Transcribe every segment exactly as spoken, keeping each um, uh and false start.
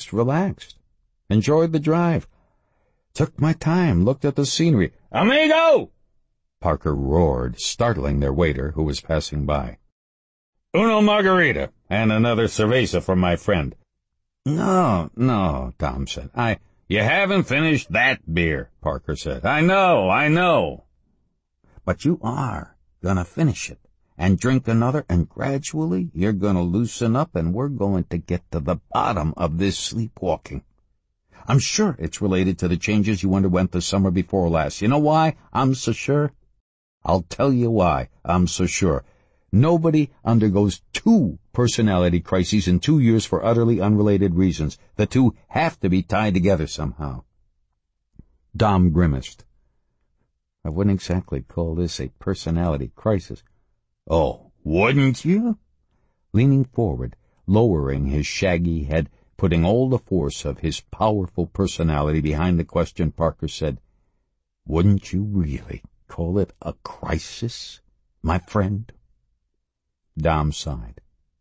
just relaxed. Enjoyed the drive. Took my time, looked at the scenery. "Amigo!" Parker roared, startling their waiter, who was passing by. "Uno margarita, and another cerveza for my friend." "No, no," Dom said. I... "You haven't finished that beer," Parker said. "I know, I know." "But you are gonna finish it, and drink another, and gradually you're gonna loosen up, and we're going to get to the bottom of this sleepwalking. I'm sure it's related to the changes you underwent the summer before last. You know why I'm so sure? I'll tell you why I'm so sure. Nobody undergoes two personality crises in two years for utterly unrelated reasons. The two have to be tied together somehow." Dom grimaced. "I wouldn't exactly call this a personality crisis." "Oh, wouldn't you?" Leaning forward, lowering his shaggy head, putting all the force of his powerful personality behind the question, Parker said, "Wouldn't you really call it a crisis, my friend?" Dom sighed.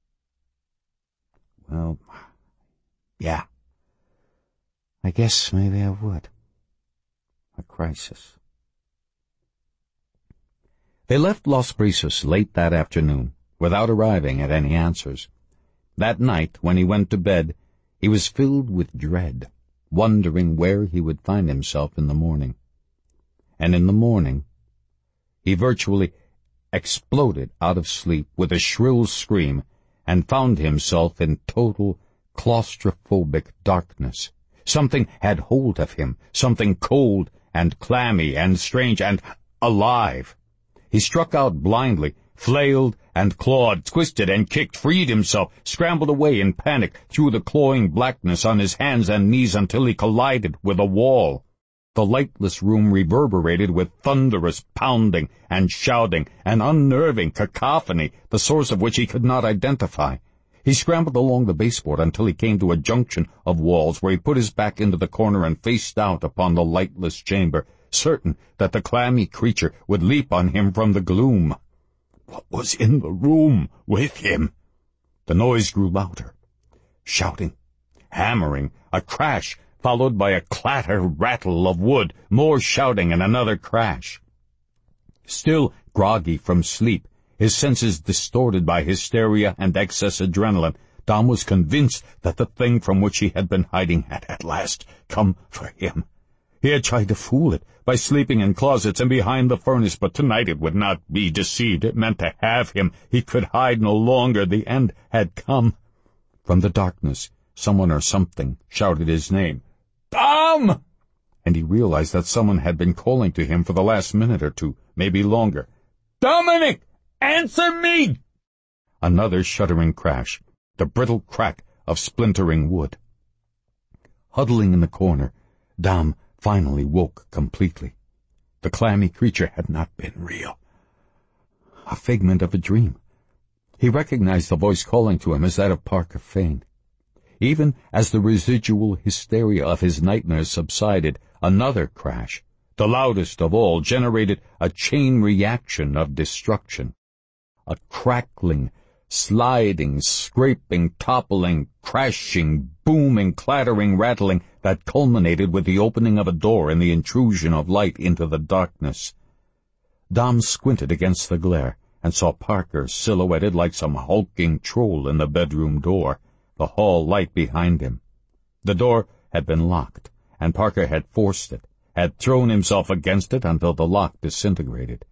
"Well, yeah. I guess maybe I would. A crisis." They left Los Brisas late that afternoon, without arriving at any answers. That night, when he went to bed, he was filled with dread, wondering where he would find himself in the morning. And in the morning, he virtually exploded out of sleep with a shrill scream and found himself in total claustrophobic darkness. Something had hold of him, something cold and clammy and strange and alive. He struck out blindly, flailed and clawed, twisted and kicked, freed himself, scrambled away in panic through the clawing blackness on his hands and knees until he collided with a wall. The lightless room reverberated with thunderous pounding and shouting, an unnerving cacophony, the source of which he could not identify. He scrambled along the baseboard until he came to a junction of walls where he put his back into the corner and faced out upon the lightless chamber, certain that the clammy creature would leap on him from the gloom. What was in the room with him? The noise grew louder. Shouting, hammering, a crash, followed by a clatter rattle of wood, more shouting and another crash. Still groggy from sleep, his senses distorted by hysteria and excess adrenaline, Dom was convinced that the thing from which he had been hiding had at last come for him. He had tried to fool it by sleeping in closets and behind the furnace, but tonight it would not be deceived. It meant to have him. He could hide no longer. The end had come. From the darkness, someone or something shouted his name. "Dom!" And he realized that someone had been calling to him for the last minute or two, maybe longer. "Dominic! Answer me!" Another shuddering crash, the brittle crack of splintering wood. Huddling in the corner, Dom finally woke completely. The clammy creature had not been real. A figment of a dream. He recognized the voice calling to him as that of Parker Fane. Even as the residual hysteria of his nightmares subsided, another crash, the loudest of all, generated a chain reaction of destruction. A crackling, sliding, scraping, toppling, crashing, booming, clattering, rattling that culminated with the opening of a door and the intrusion of light into the darkness. Dom squinted against the glare and saw Parker silhouetted like some hulking troll in the bedroom door, the hall light behind him. The door had been locked, and Parker had forced it, had thrown himself against it until the lock disintegrated.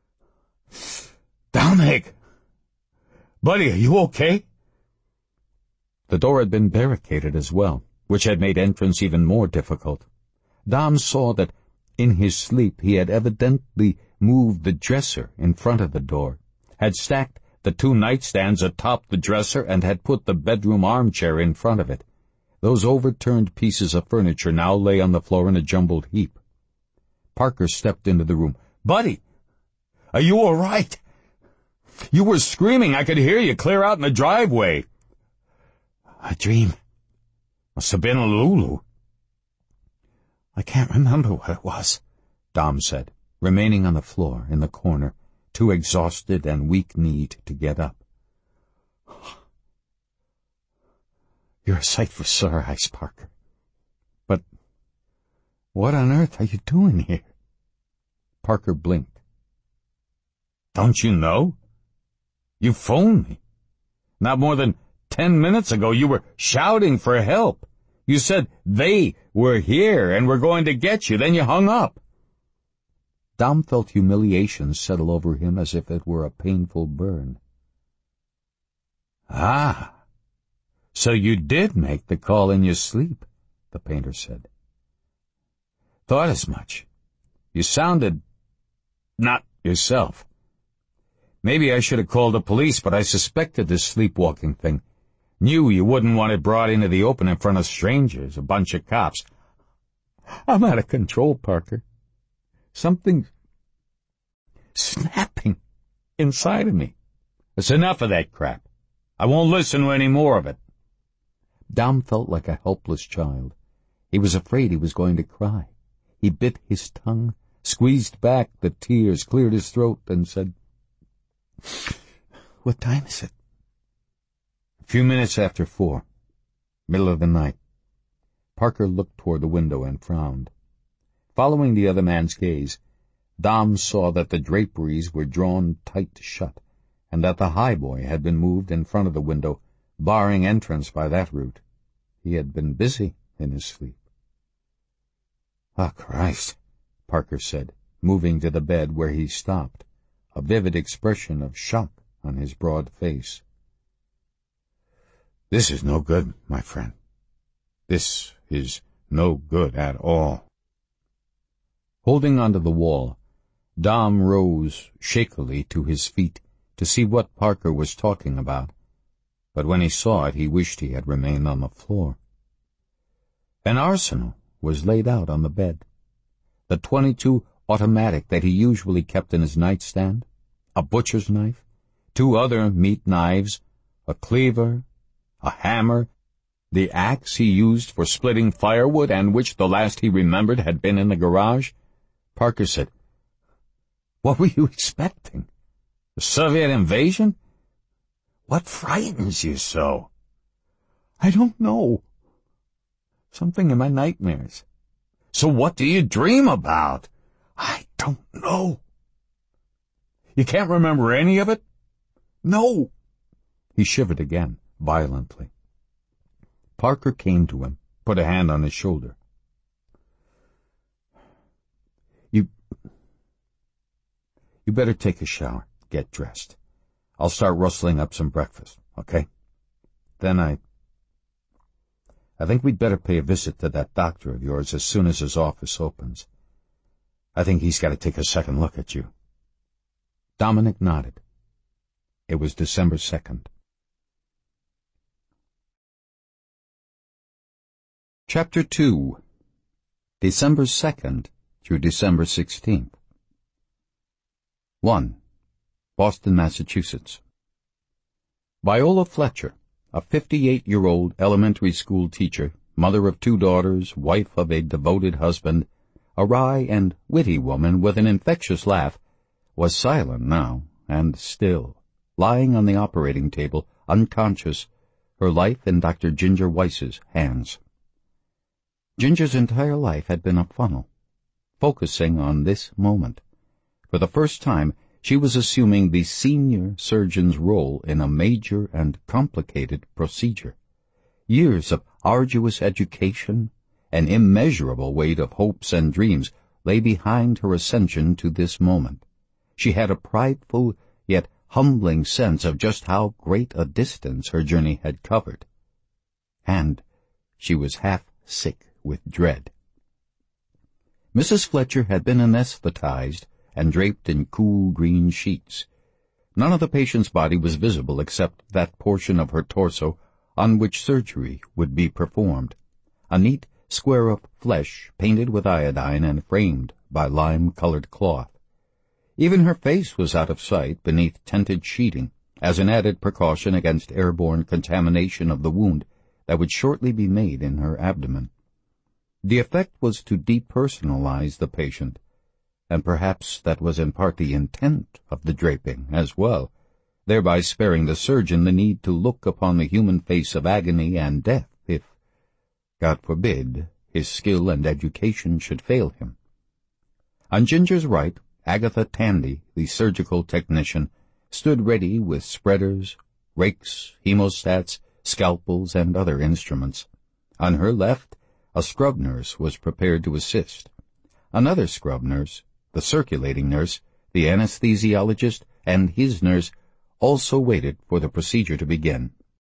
"Dominic! Buddy, are you okay?" The door had been barricaded as well, which had made entrance even more difficult. Dom saw that in his sleep he had evidently moved the dresser in front of the door, had stacked the two nightstands atop the dresser, and had put the bedroom armchair in front of it. Those overturned pieces of furniture now lay on the floor in a jumbled heap. Parker stepped into the room. "Buddy, are you all right? You were screaming. I could hear you clear out in the driveway." "A dream. Must have been a Lulu." "I can't remember what it was," Dom said, remaining on the floor in the corner, too exhausted and weak-kneed to get up. You're a sight for sore eyes, Parker. But what on earth are you doing here? Parker blinked. Don't you know? You phoned me. Not more than ten minutes ago you were shouting for help. You said they were here and were going to get you. Then you hung up. Dom felt humiliation settle over him as if it were a painful burn. Ah, so you did make the call in your sleep, the painter said. Thought as much. You sounded not yourself. Maybe I should have called the police, but I suspected this sleepwalking thing. Knew you wouldn't want it brought into the open in front of strangers, a bunch of cops. I'm out of control, Parker. Something's snapping inside of me. It's enough of that crap. I won't listen to any more of it. Dom felt like a helpless child. He was afraid he was going to cry. He bit his tongue, squeezed back the tears, cleared his throat, and said, What time is it? A few minutes after four. Middle of the night. Parker looked toward the window and frowned. Following the other man's gaze, Dom saw that the draperies were drawn tight shut, and that the highboy had been moved in front of the window, barring entrance by that route. He had been busy in his sleep. Ah, Christ, Parker said, moving to the bed where he stopped, a vivid expression of shock on his broad face. This is no good, my friend. This is no good at all. Holding onto the wall, Dom rose shakily to his feet to see what Parker was talking about, but when he saw it he wished he had remained on the floor. An arsenal was laid out on the bed. The twenty-two automatic that he usually kept in his nightstand, a butcher's knife, two other meat knives, a cleaver, a hammer, the axe he used for splitting firewood and which the last he remembered had been in the garage. Parker said, What were you expecting? The Soviet invasion? What frightens you so? I don't know. Something in my nightmares. So what do you dream about? I don't know. You can't remember any of it? No. He shivered again, violently. Parker came to him, put a hand on his shoulder. You... You better take a shower, get dressed. I'll start rustling up some breakfast, okay? Then I... I think we'd better pay a visit to that doctor of yours as soon as his office opens. I think he's got to take a second look at you. Dominic nodded. It was December second. Chapter two. December second through December sixteenth. one. Boston, Massachusetts. Viola Fletcher, a fifty-eight-year-old elementary school teacher, mother of two daughters, wife of a devoted husband, a wry and witty woman with an infectious laugh, was silent now and still, lying on the operating table, unconscious, her life in Doctor Ginger Weiss's hands. Ginger's entire life had been a funnel, focusing on this moment. For the first time, she was assuming the senior surgeon's role in a major and complicated procedure. Years of arduous education, an immeasurable weight of hopes and dreams lay behind her ascension to this moment. She had a prideful yet humbling sense of just how great a distance her journey had covered. And she was half sick with dread. Missus Fletcher had been anesthetized and draped in cool green sheets. None of the patient's body was visible except that portion of her torso on which surgery would be performed, a neat square of flesh painted with iodine and framed by lime-colored cloth. Even her face was out of sight beneath tented sheeting, as an added precaution against airborne contamination of the wound that would shortly be made in her abdomen. The effect was to depersonalize the patient, and perhaps that was in part the intent of the draping as well, thereby sparing the surgeon the need to look upon the human face of agony and death God forbid his skill and education should fail him. On Ginger's right, Agatha Tandy, the surgical technician, stood ready with spreaders, rakes, hemostats, scalpels, and other instruments. On her left, a scrub nurse was prepared to assist. Another scrub nurse, the circulating nurse, the anesthesiologist, and his nurse also waited for the procedure to begin.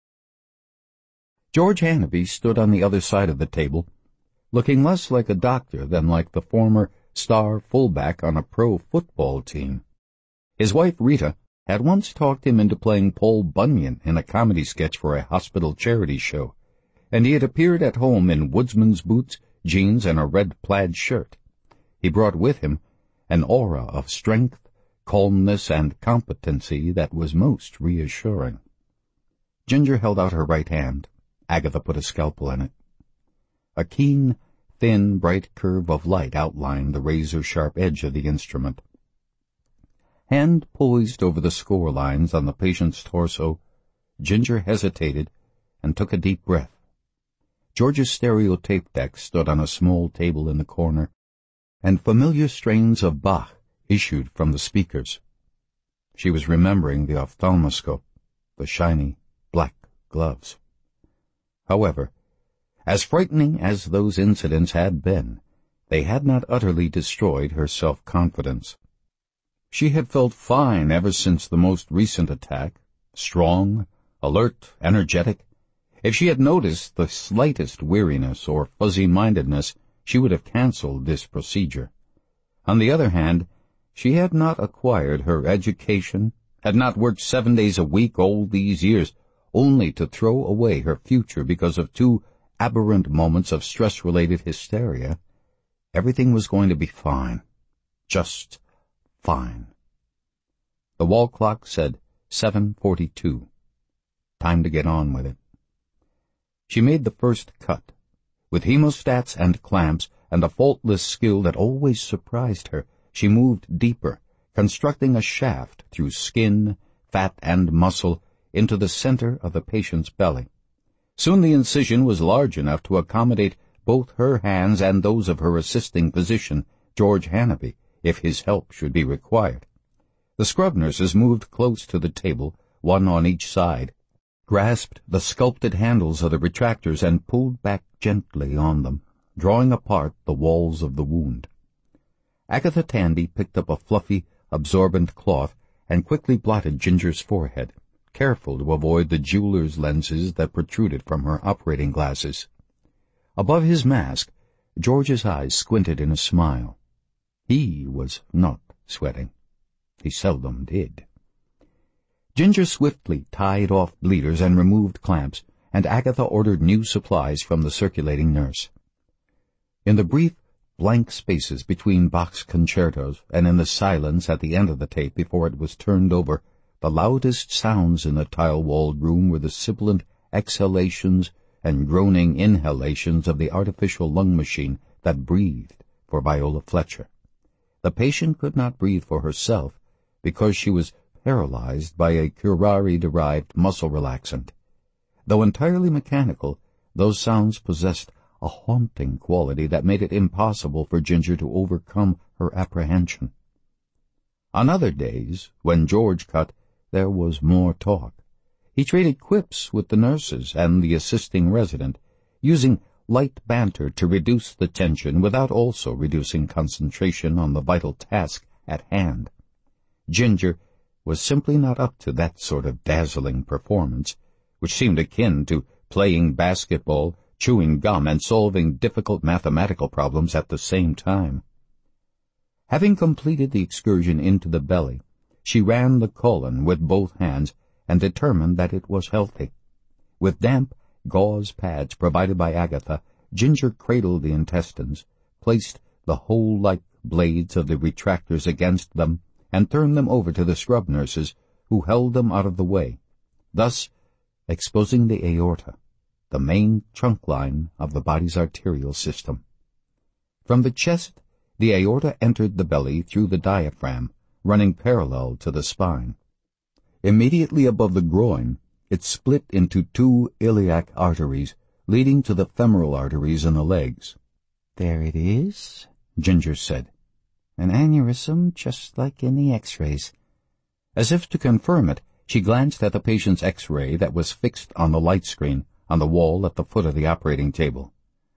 George Hannafy stood on the other side of the table, looking less like a doctor than like the former star fullback on a pro football team. His wife Rita had once talked him into playing Paul Bunyan in a comedy sketch for a hospital charity show, and he had appeared at home in woodsman's boots, jeans, and a red plaid shirt. He brought with him an aura of strength, calmness, and competency that was most reassuring. Ginger held out her right hand. Agatha put a scalpel in it. A keen, thin, bright curve of light outlined the razor-sharp edge of the instrument. Hand poised over the score lines on the patient's torso, Ginger hesitated and took a deep breath. George's stereo tape deck stood on a small table in the corner, and familiar strains of Bach issued from the speakers. She was remembering the ophthalmoscope, the shiny, black gloves. However, as frightening as those incidents had been, they had not utterly destroyed her self-confidence. She had felt fine ever since the most recent attack, strong, alert, energetic. If she had noticed the slightest weariness or fuzzy-mindedness, she would have cancelled this procedure. On the other hand, she had not acquired her education, had not worked seven days a week all these years, only to throw away her future because of two aberrant moments of stress-related hysteria. Everything was going to be fine. Just fine. The wall clock said seven forty-two. Time to get on with it. She made the first cut. With hemostats and clamps and a faultless skill that always surprised her, she moved deeper, constructing a shaft through skin, fat, and muscle into the center of the patient's belly. Soon the incision was large enough to accommodate both her hands and those of her assisting physician, George Hannafy, if his help should be required. The scrub nurses moved close to the table, one on each side, grasped the sculpted handles of the retractors and pulled back gently on them, drawing apart the walls of the wound. Agatha Tandy picked up a fluffy, absorbent cloth and quickly blotted Ginger's forehead, careful to avoid the jeweler's lenses that protruded from her operating glasses. Above his mask, George's eyes squinted in a smile. He was not sweating. He seldom did. Ginger swiftly tied off bleeders and removed clamps, and Agatha ordered new supplies from the circulating nurse. In the brief, blank spaces between Bach's concertos and in the silence at the end of the tape before it was turned over, the loudest sounds in the tile-walled room were the sibilant exhalations and groaning inhalations of the artificial lung machine that breathed for Viola Fletcher. The patient could not breathe for herself because she was paralyzed by a curare-derived muscle relaxant. Though entirely mechanical, those sounds possessed a haunting quality that made it impossible for Ginger to overcome her apprehension. On other days, when George cut, there was more talk. He traded quips with the nurses and the assisting resident, using light banter to reduce the tension without also reducing concentration on the vital task at hand. Ginger was simply not up to that sort of dazzling performance, which seemed akin to playing basketball, chewing gum, and solving difficult mathematical problems at the same time. Having completed the excursion into the belly, she ran the colon with both hands and determined that it was healthy. With damp gauze pads provided by Agatha, Ginger cradled the intestines, placed the hole-like blades of the retractors against them, and turned them over to the scrub nurses, who held them out of the way, thus exposing the aorta, the main trunk line of the body's arterial system. From the chest, the aorta entered the belly through the diaphragm, running parallel to the spine. Immediately above the groin, it split into two iliac arteries, leading to the femoral arteries in the legs. "There it is," Ginger said. "An aneurysm just like in the x-rays." As if to confirm it, she glanced at the patient's x-ray that was fixed on the light screen on the wall at the foot of the operating table.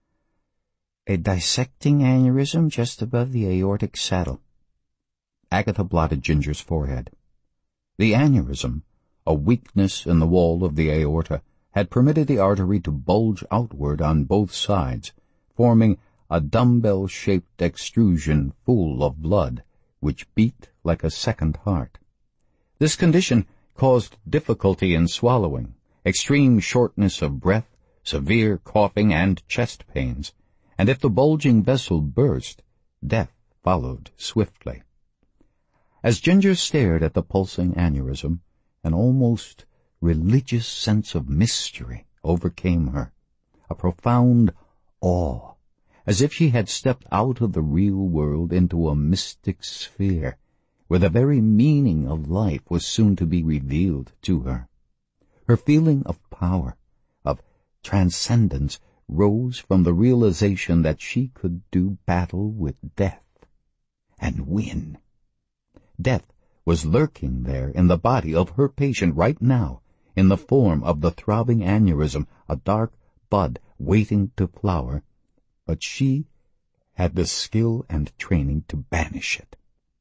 "A dissecting aneurysm just above the aortic saddle." Agatha blotted Ginger's forehead. The aneurysm, a weakness in the wall of the aorta, had permitted the artery to bulge outward on both sides, forming a dumbbell-shaped extrusion full of blood, which beat like a second heart. This condition caused difficulty in swallowing, extreme shortness of breath, severe coughing, and chest pains, and if the bulging vessel burst, death followed swiftly. As Ginger stared at the pulsing aneurysm, an almost religious sense of mystery overcame her, a profound awe, as if she had stepped out of the real world into a mystic sphere, where the very meaning of life was soon to be revealed to her. Her feeling of power, of transcendence, rose from the realization that she could do battle with death and win. Death was lurking there in the body of her patient right now, in the form of the throbbing aneurysm, a dark bud waiting to flower, but she had the skill and training to banish it.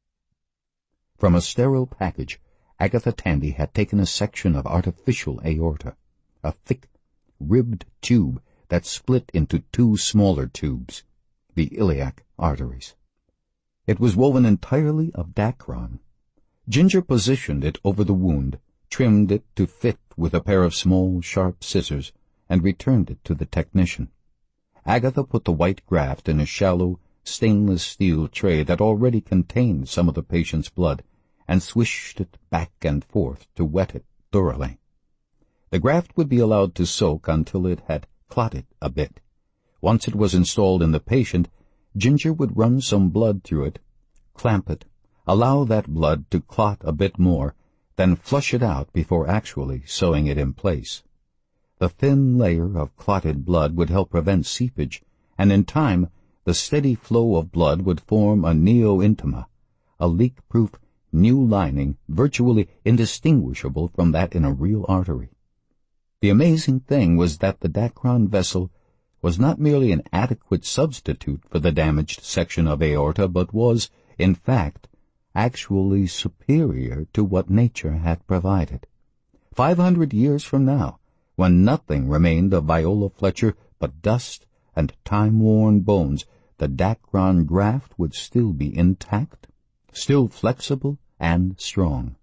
From a sterile package, Agatha Tandy had taken a section of artificial aorta, a thick, ribbed tube that split into two smaller tubes, the iliac arteries. It was woven entirely of Dacron. Ginger positioned it over the wound, trimmed it to fit with a pair of small, sharp scissors, and returned it to the technician. Agatha put the white graft in a shallow, stainless steel tray that already contained some of the patient's blood, and swished it back and forth to wet it thoroughly. The graft would be allowed to soak until it had clotted a bit. Once it was installed in the patient, Ginger would run some blood through it, clamp it, allow that blood to clot a bit more, then flush it out before actually sewing it in place. The thin layer of clotted blood would help prevent seepage, and in time the steady flow of blood would form a neo-intima, a leak-proof new lining virtually indistinguishable from that in a real artery. The amazing thing was that the Dacron vessel was not merely an adequate substitute for the damaged section of aorta, but was, in fact, actually superior to what nature had provided. Five hundred years from now, when nothing remained of Viola Fletcher but dust and time-worn bones, the Dacron graft would still be intact, still flexible and strong.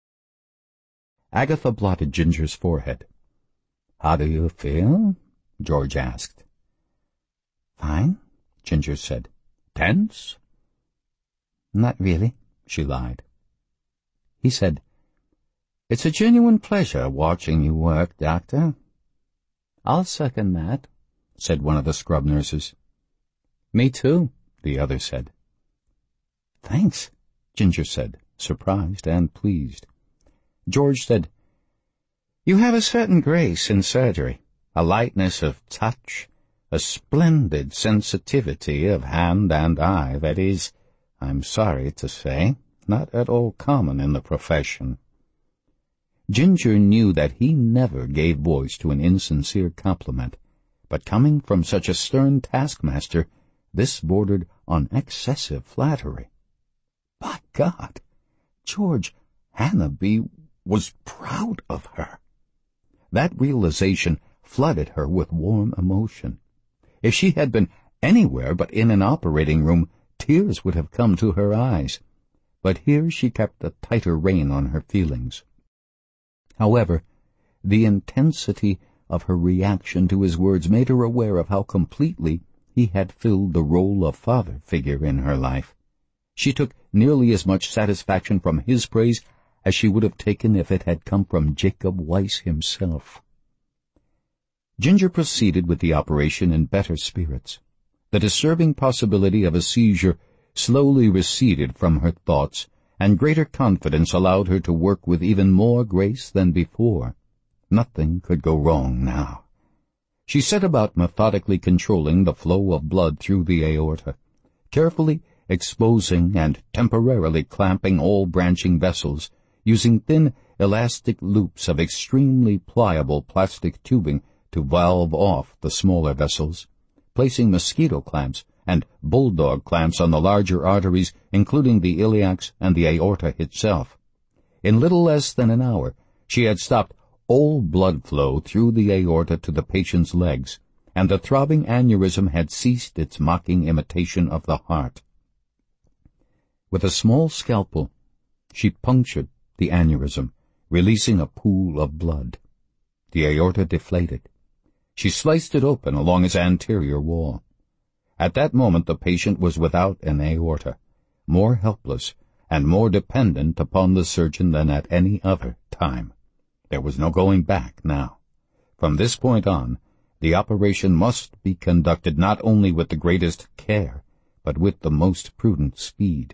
Agatha blotted Ginger's forehead. "How do you feel?" George asked. "Fine," Ginger said. "Tense?" "Not really," she lied. He said, "It's a genuine pleasure watching you work, Doctor." "I'll second that," said one of the scrub nurses. "Me too," the other said. "Thanks," Ginger said, surprised and pleased. George said, "You have a certain grace in surgery, a lightness of touch, a splendid sensitivity of hand and eye that is, I'm sorry to say, not at all common in the profession." Ginger knew that he never gave voice to an insincere compliment, but coming from such a stern taskmaster, this bordered on excessive flattery. By God, George Hannaby was proud of her. That realization flooded her with warm emotion. If she had been anywhere but in an operating room, tears would have come to her eyes. But here she kept a tighter rein on her feelings. However, the intensity of her reaction to his words made her aware of how completely he had filled the role of father figure in her life. She took nearly as much satisfaction from his praise as she would have taken if it had come from Jacob Weiss himself. Ginger proceeded with the operation in better spirits. The disturbing possibility of a seizure slowly receded from her thoughts, and greater confidence allowed her to work with even more grace than before. Nothing could go wrong now. She set about methodically controlling the flow of blood through the aorta, carefully exposing and temporarily clamping all branching vessels, using thin elastic loops of extremely pliable plastic tubing to valve off the smaller vessels, placing mosquito clamps and bulldog clamps on the larger arteries, including the iliacs and the aorta itself. In little less than an hour, she had stopped all blood flow through the aorta to the patient's legs, and the throbbing aneurysm had ceased its mocking imitation of the heart. With a small scalpel, she punctured the aneurysm, releasing a pool of blood. The aorta deflated. She sliced it open along its anterior wall. At that moment the patient was without an aorta, more helpless and more dependent upon the surgeon than at any other time. There was no going back now. From this point on, the operation must be conducted not only with the greatest care, but with the most prudent speed.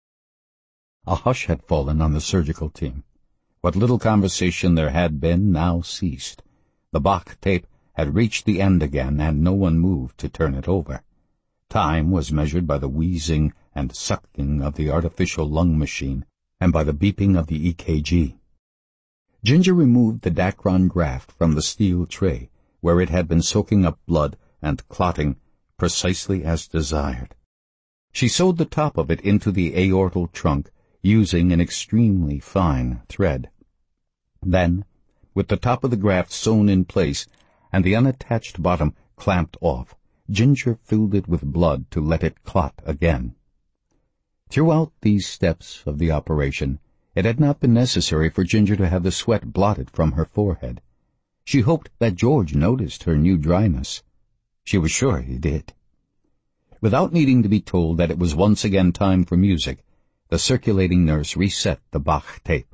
A hush had fallen on the surgical team. What little conversation there had been now ceased. The Bach tape had reached the end again, and no one moved to turn it over. Time was measured by the wheezing and sucking of the artificial lung machine, and by the beeping of the E K G. Ginger removed the Dacron graft from the steel tray, where it had been soaking up blood and clotting precisely as desired. She sewed the top of it into the aortal trunk, using an extremely fine thread. Then, with the top of the graft sewn in place and the unattached bottom clamped off, Ginger filled it with blood to let it clot again. Throughout these steps of the operation, it had not been necessary for Ginger to have the sweat blotted from her forehead. She hoped that George noticed her new dryness. She was sure he did. Without needing to be told that it was once again time for music, the circulating nurse reset the Bach tape.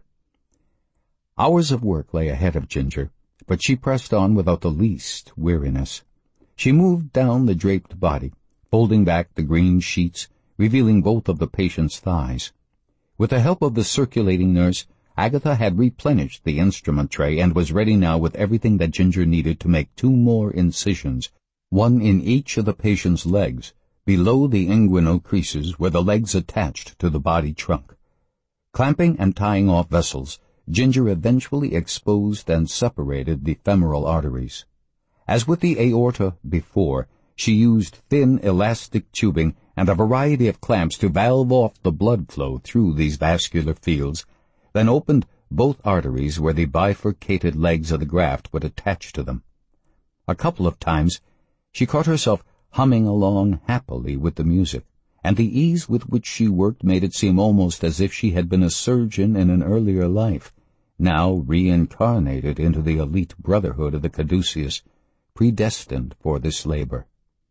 Hours of work lay ahead of Ginger, but she pressed on without the least weariness. She moved down the draped body, folding back the green sheets, revealing both of the patient's thighs. With the help of the circulating nurse, Agatha had replenished the instrument tray and was ready now with everything that Ginger needed to make two more incisions, one in each of the patient's legs, below the inguinal creases where the legs attached to the body trunk. Clamping and tying off vessels, Ginger eventually exposed and separated the femoral arteries. As with the aorta before, she used thin elastic tubing and a variety of clamps to valve off the blood flow through these vascular fields, then opened both arteries where the bifurcated legs of the graft would attach to them. A couple of times she caught herself humming along happily with the music, and the ease with which she worked made it seem almost as if she had been a surgeon in an earlier life, now reincarnated into the elite brotherhood of the caduceus, predestined for this labor.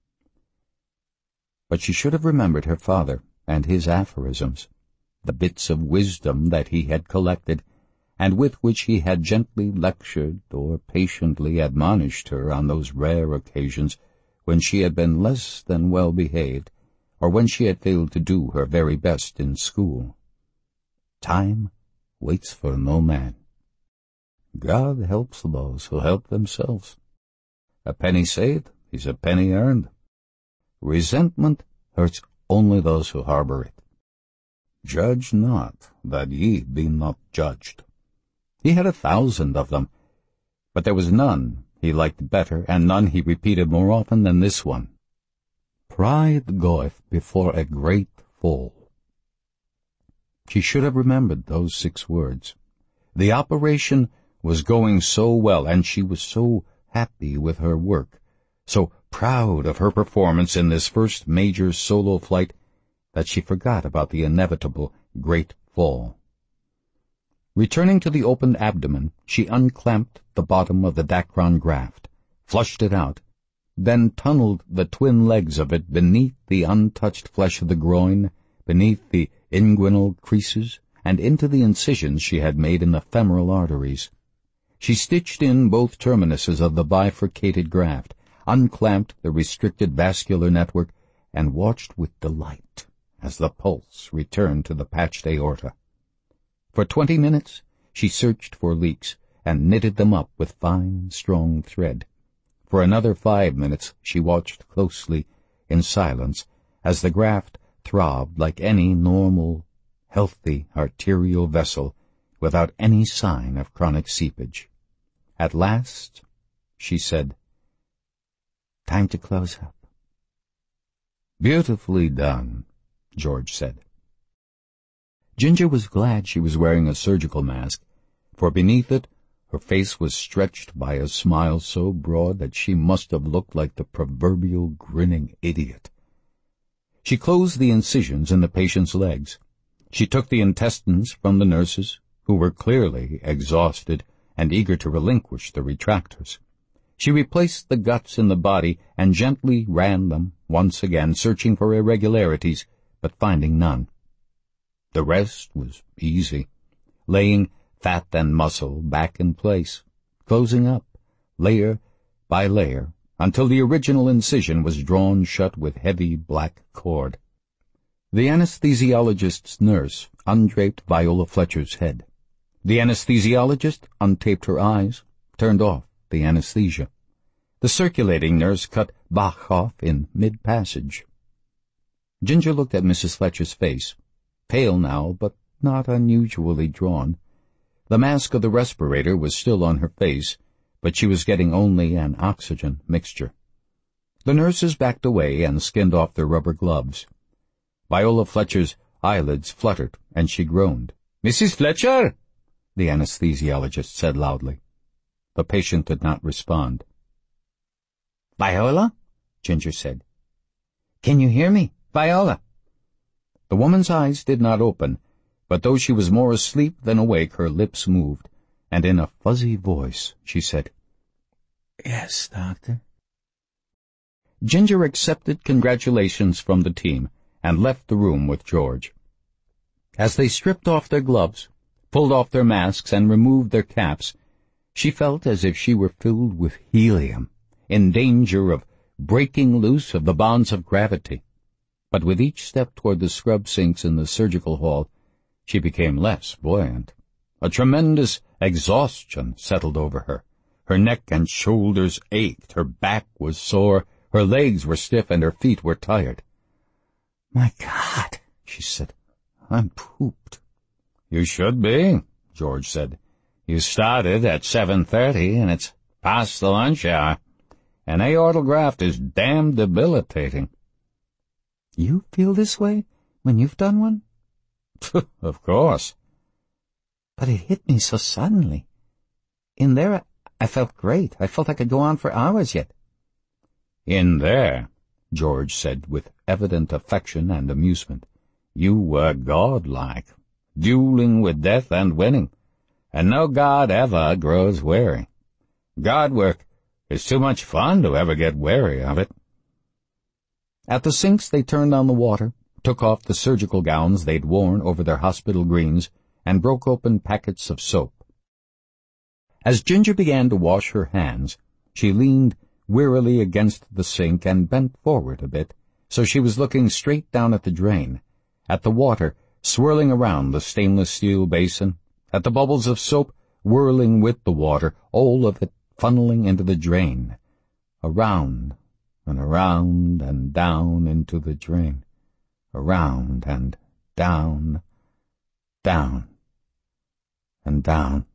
But she should have remembered her father and his aphorisms, the bits of wisdom that he had collected, and with which he had gently lectured or patiently admonished her on those rare occasions when she had been less than well behaved, or when she had failed to do her very best in school. Time waits for no man. God helps those who help themselves. A penny saved is a penny earned. Resentment hurts only those who harbor it. Judge not, that ye be not judged. He had a thousand of them, but there was none he liked better, and none he repeated more often than this one. Pride goeth before a great fall. She should have remembered those six words. The operation was going so well, and she was so happy with her work, so proud of her performance in this first major solo flight, that she forgot about the inevitable great fall. Returning to the opened abdomen, she unclamped the bottom of the Dacron graft, flushed it out, then tunneled the twin legs of it beneath the untouched flesh of the groin, beneath the inguinal creases, and into the incisions she had made in the femoral arteries. She stitched in both terminuses of the bifurcated graft, unclamped the restricted vascular network, and watched with delight as the pulse returned to the patched aorta. For twenty minutes she searched for leaks and knitted them up with fine, strong thread. For another five minutes she watched closely, in silence, as the graft throbbed like any normal, healthy arterial vessel without any sign of chronic seepage. At last, she said, "Time to close up." "Beautifully done," George said. Ginger was glad she was wearing a surgical mask, for beneath it her face was stretched by a smile so broad that she must have looked like the proverbial grinning idiot. She closed the incisions in the patient's legs. She took the intestines from the nurses, who were clearly exhausted and eager to relinquish the retractors. She replaced the guts in the body and gently ran them once again, searching for irregularities, but finding none. The rest was easy, laying fat and muscle back in place, closing up, layer by layer, until the original incision was drawn shut with heavy black cord. The anesthesiologist's nurse undraped Viola Fletcher's head. The anesthesiologist untaped her eyes, turned off the anesthesia. The circulating nurse cut Bach off in mid-passage. Ginger looked at Missus Fletcher's face, pale now, but not unusually drawn. The mask of the respirator was still on her face, but she was getting only an oxygen mixture. The nurses backed away and skinned off their rubber gloves. Viola Fletcher's eyelids fluttered, and she groaned. "Missus Fletcher!" the anesthesiologist said loudly. The patient did not respond. "Viola?" Ginger said. "Can you hear me, Viola?" The woman's eyes did not open, but though she was more asleep than awake, her lips moved, and in a fuzzy voice she said, "Yes, doctor." Ginger accepted congratulations from the team and left the room with George. As they stripped off their gloves, pulled off their masks, and removed their caps, she felt as if she were filled with helium, in danger of breaking loose of the bonds of gravity. But with each step toward the scrub sinks in the surgical hall, she became less buoyant. A tremendous exhaustion settled over her. Her neck and shoulders ached, her back was sore, her legs were stiff, and her feet were tired. "My God," she said, "I'm pooped." "You should be," George said. "You started at seven thirty, and it's past the lunch hour. An aortal graft is damn debilitating." "You feel this way when you've done one?" "Of course." "But it hit me so suddenly. In there, I felt great. I felt I could go on for hours yet." "In there," George said with evident affection and amusement, "you were godlike, dueling with death and winning, and no god ever grows weary. God work is too much fun to ever get weary of it." At the sinks they turned on the water, took off the surgical gowns they'd worn over their hospital greens, and broke open packets of soap. As Ginger began to wash her hands, she leaned wearily against the sink and bent forward a bit, so she was looking straight down at the drain, at the water swirling around the stainless steel basin, at the bubbles of soap whirling with the water, all of it funneling into the drain, around and around and down into the drain, around and down, down and down.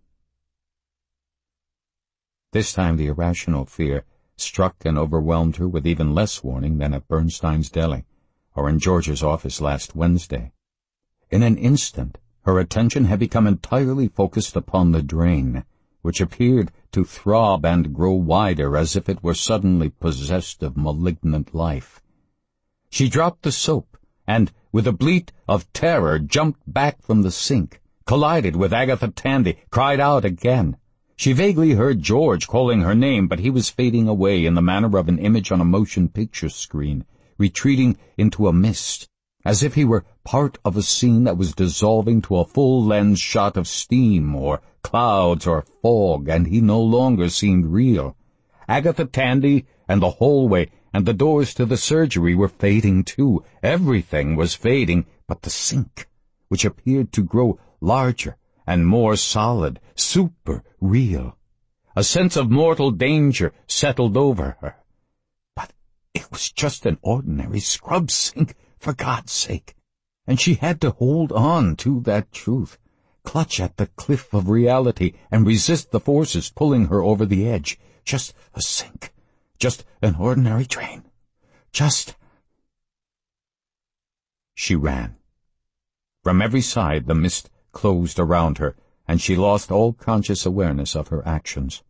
This time the irrational fear struck and overwhelmed her with even less warning than at Bernstein's Deli, or in George's office last Wednesday. In an instant, her attention had become entirely focused upon the drain, which appeared to throb and grow wider as if it were suddenly possessed of malignant life. She dropped the soap, and, with a bleat of terror, jumped back from the sink, collided with Agatha Tandy, cried out again. She vaguely heard George calling her name, but he was fading away in the manner of an image on a motion picture screen, retreating into a mist, as if he were part of a scene that was dissolving to a full-lens shot of steam or clouds or fog, and he no longer seemed real. Agatha Tandy and the hallway and the doors to the surgery were fading too. Everything was fading but the sink, which appeared to grow larger and more solid, super real. A sense of mortal danger settled over her. But it was just an ordinary scrub sink, for God's sake. And she had to hold on to that truth, clutch at the cliff of reality, and resist the forces pulling her over the edge. Just a sink. Just an ordinary drain. Just... She ran. From every side the mist closed around her, and she lost all conscious awareness of her actions.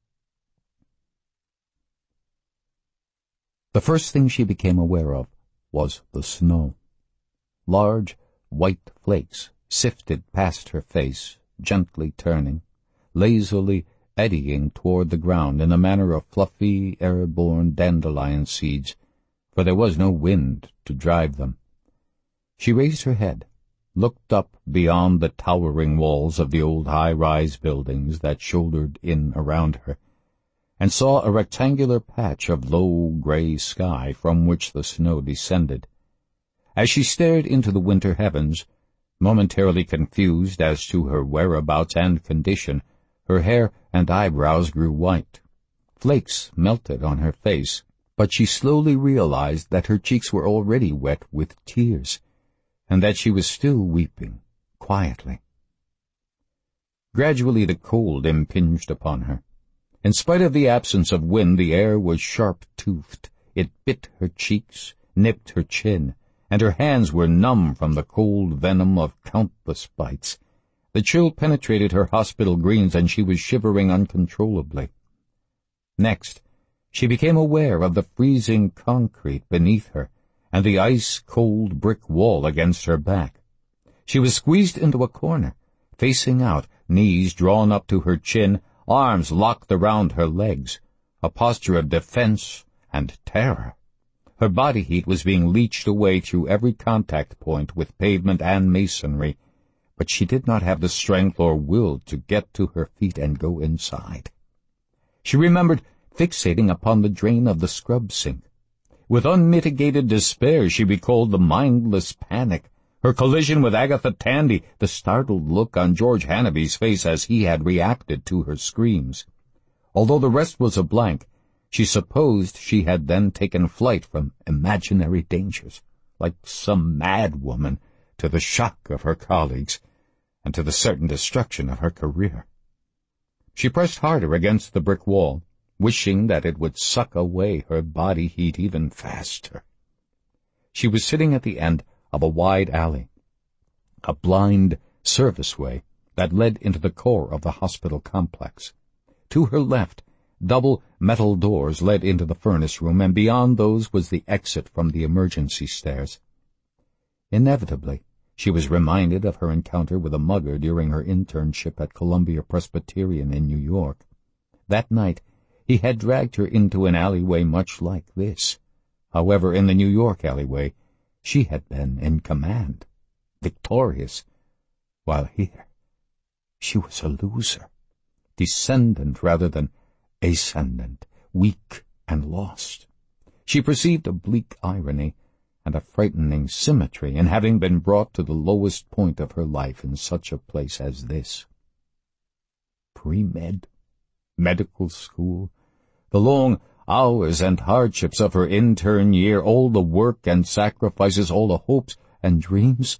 The first thing she became aware of was the snow. Large, white flakes sifted past her face, gently turning, lazily eddying toward the ground in the manner of fluffy, airborne dandelion seeds, for there was no wind to drive them. She raised her head, looked up beyond the towering walls of the old high-rise buildings that shouldered in around her, and saw a rectangular patch of low gray sky from which the snow descended. As she stared into the winter heavens, momentarily confused as to her whereabouts and condition, her hair and eyebrows grew white. Flakes melted on her face, but she slowly realized that her cheeks were already wet with tears, and that she was still weeping, quietly. Gradually the cold impinged upon her. In spite of the absence of wind, the air was sharp-toothed. It bit her cheeks, nipped her chin, and her hands were numb from the cold venom of countless bites. The chill penetrated her hospital greens, and she was shivering uncontrollably. Next, she became aware of the freezing concrete beneath her, and the ice-cold brick wall against her back. She was squeezed into a corner, facing out, knees drawn up to her chin, arms locked around her legs, a posture of defense and terror. Her body heat was being leached away through every contact point with pavement and masonry, but she did not have the strength or will to get to her feet and go inside. She remembered fixating upon the drain of the scrub sink. With unmitigated despair she recalled the mindless panic, her collision with Agatha Tandy, the startled look on George Hannaby's face as he had reacted to her screams. Although the rest was a blank, she supposed she had then taken flight from imaginary dangers, like some mad woman, to the shock of her colleagues, and to the certain destruction of her career. She pressed harder against the brick wall, wishing that it would suck away her body heat even faster. She was sitting at the end of a wide alley, a blind serviceway that led into the core of the hospital complex. To her left, double metal doors led into the furnace room, and beyond those was the exit from the emergency stairs. Inevitably, she was reminded of her encounter with a mugger during her internship at Columbia Presbyterian in New York. That night, he had dragged her into an alleyway much like this. However, in the New York alleyway, she had been in command, victorious, while here she was a loser, descendant rather than ascendant, weak and lost. She perceived a bleak irony and a frightening symmetry in having been brought to the lowest point of her life in such a place as this. Pre-med, medical school, the long hours and hardships of her intern year, all the work and sacrifices, all the hopes and dreams,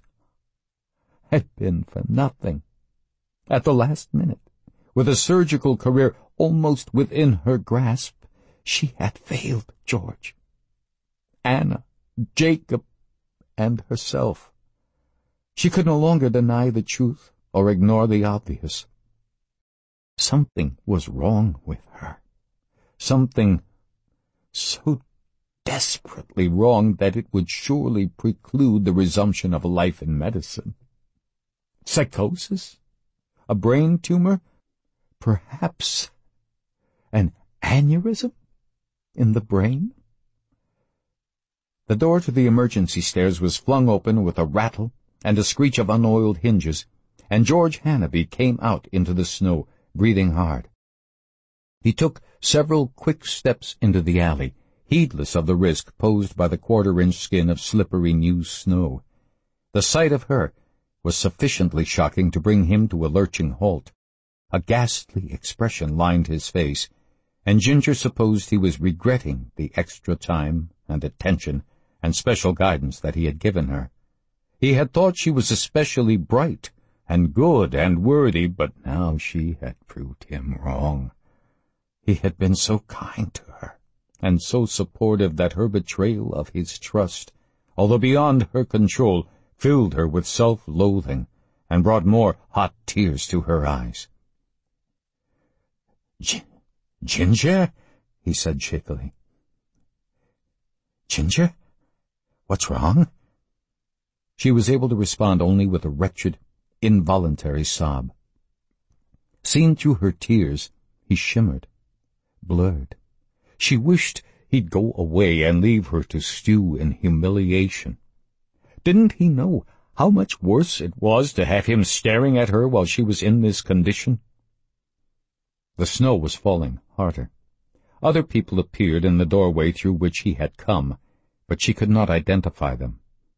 had been for nothing. At the last minute, with a surgical career almost within her grasp, she had failed George, Anna, Jacob, and herself. She could no longer deny the truth or ignore the obvious. Something was wrong with her. Something so desperately wrong that it would surely preclude the resumption of a life in medicine. Psychosis? A brain tumor? Perhaps an aneurysm in the brain? The door to the emergency stairs was flung open with a rattle and a screech of unoiled hinges, and George Hannaby came out into the snow, breathing hard. He took several quick steps into the alley, heedless of the risk posed by the quarter-inch skin of slippery new snow. The sight of her was sufficiently shocking to bring him to a lurching halt. A ghastly expression lined his face, and Ginger supposed he was regretting the extra time and attention and special guidance that he had given her. He had thought she was especially bright and good and worthy, but now she had proved him wrong. He had been so kind to her, and so supportive that her betrayal of his trust, although beyond her control, filled her with self-loathing and brought more hot tears to her eyes. G- Ginger? He said shakily. Ginger? What's wrong? She was able to respond only with a wretched, involuntary sob. Seen through her tears, he shimmered, blurred. She wished he'd go away and leave her to stew in humiliation. Didn't he know how much worse it was to have him staring at her while she was in this condition? The snow was falling harder. Other people appeared in the doorway through which he had come, but she could not identify them.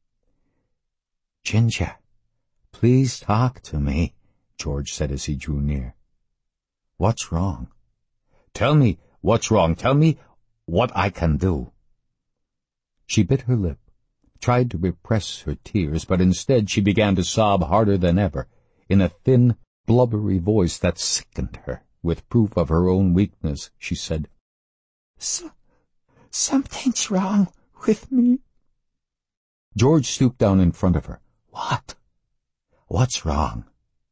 Ginger, please talk to me, George said as he drew near. What's wrong? Tell me what's wrong. Tell me what I can do. She bit her lip, tried to repress her tears, but instead she began to sob harder than ever, in a thin, blubbery voice that sickened her. With proof of her own weakness, she said, So, something's wrong with me. George stooped down in front of her. What? What's wrong?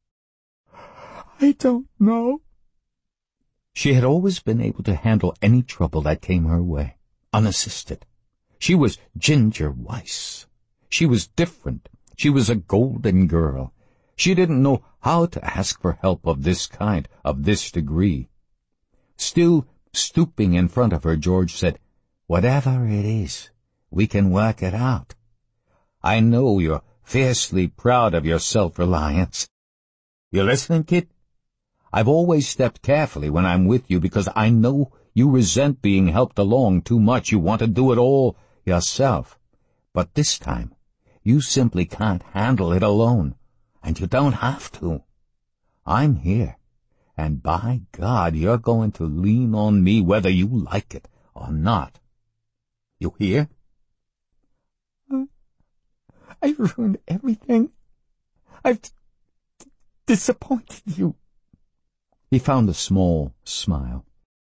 I don't know. She had always been able to handle any trouble that came her way, unassisted. She was Ginger Weiss. She was different. She was a golden girl. She didn't know how to ask for help of this kind, of this degree. Still stooping in front of her, George said, Whatever it is, we can work it out. I know you're fiercely proud of your self-reliance. You listening, kid? I've always stepped carefully when I'm with you because I know you resent being helped along too much. You want to do it all yourself. But this time, you simply can't handle it alone. And you don't have to. I'm here, and by God, you're going to lean on me whether you like it or not. You hear? Uh, I've ruined everything. I've d- disappointed you. He found a small smile.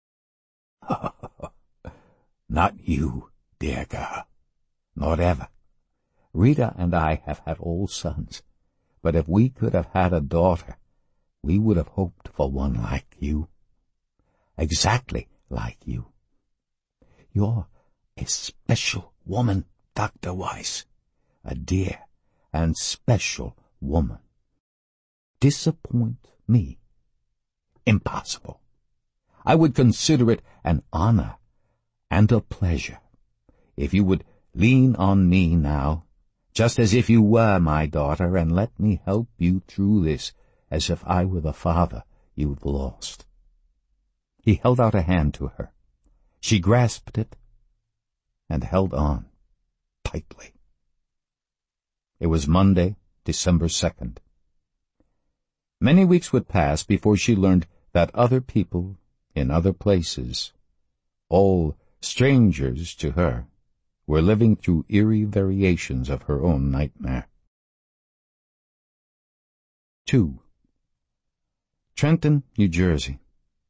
Not you, dear girl. Not ever. Rita and I have had all sons. But if we could have had a daughter, we would have hoped for one like you. Exactly like you. You're a special woman, Doctor Weiss. A dear and special woman. Disappoint me? Impossible. I would consider it an honor and a pleasure if you would lean on me now, just as if you were my daughter, and let me help you through this as if I were the father you've lost. He held out a hand to her. She grasped it and held on tightly. It was Monday, December second. Many weeks would pass before she learned that other people in other places, all strangers to her, were living through eerie variations of her own nightmare. Two. Trenton, New Jersey.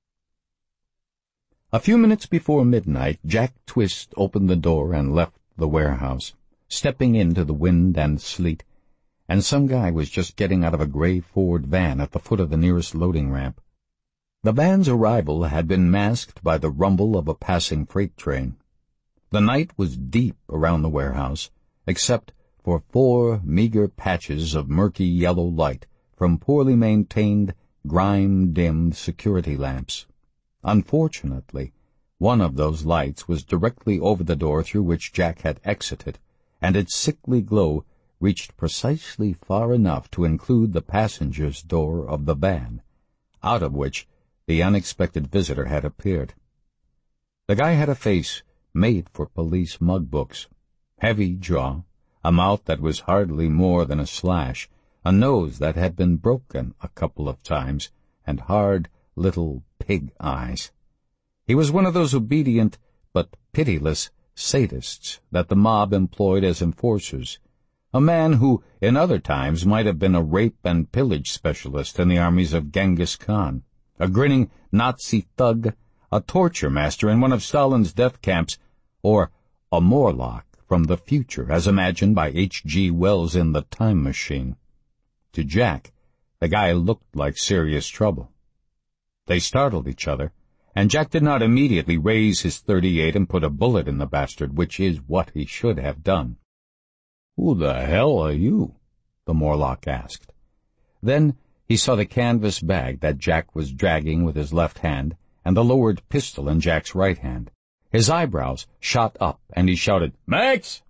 A few minutes before midnight, Jack Twist opened the door and left the warehouse, stepping into the wind and sleet, and some guy was just getting out of a gray Ford van at the foot of the nearest loading ramp. The van's arrival had been masked by the rumble of a passing freight train. The night was deep around the warehouse, except for four meager patches of murky yellow light from poorly maintained, grime-dimmed security lamps. Unfortunately, one of those lights was directly over the door through which Jack had exited, and its sickly glow reached precisely far enough to include the passenger's door of the van, out of which the unexpected visitor had appeared. The guy had a face made for police mugbooks, heavy jaw, a mouth that was hardly more than a slash, a nose that had been broken a couple of times, and hard little pig eyes. He was one of those obedient but pitiless sadists that the mob employed as enforcers, a man who in other times might have been a rape and pillage specialist in the armies of Genghis Khan, a grinning Nazi thug, a torture master in one of Stalin's death camps, or a Morlock from the future as imagined by H G Wells in The Time Machine. To Jack, the guy looked like serious trouble. They startled each other, and Jack did not immediately raise his thirty-eight and put a bullet in the bastard, which is what he should have done. "Who the hell are you?" the Morlock asked. Then he saw the canvas bag that Jack was dragging with his left hand and the lowered pistol in Jack's right hand. His eyebrows shot up, and he shouted, "Max!"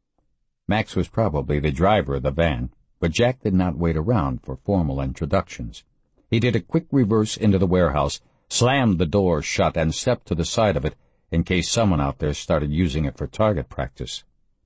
Max was probably the driver of the van, but Jack did not wait around for formal introductions. He did a quick reverse into the warehouse, slammed the door shut, and stepped to the side of it in case someone out there started using it for target practice.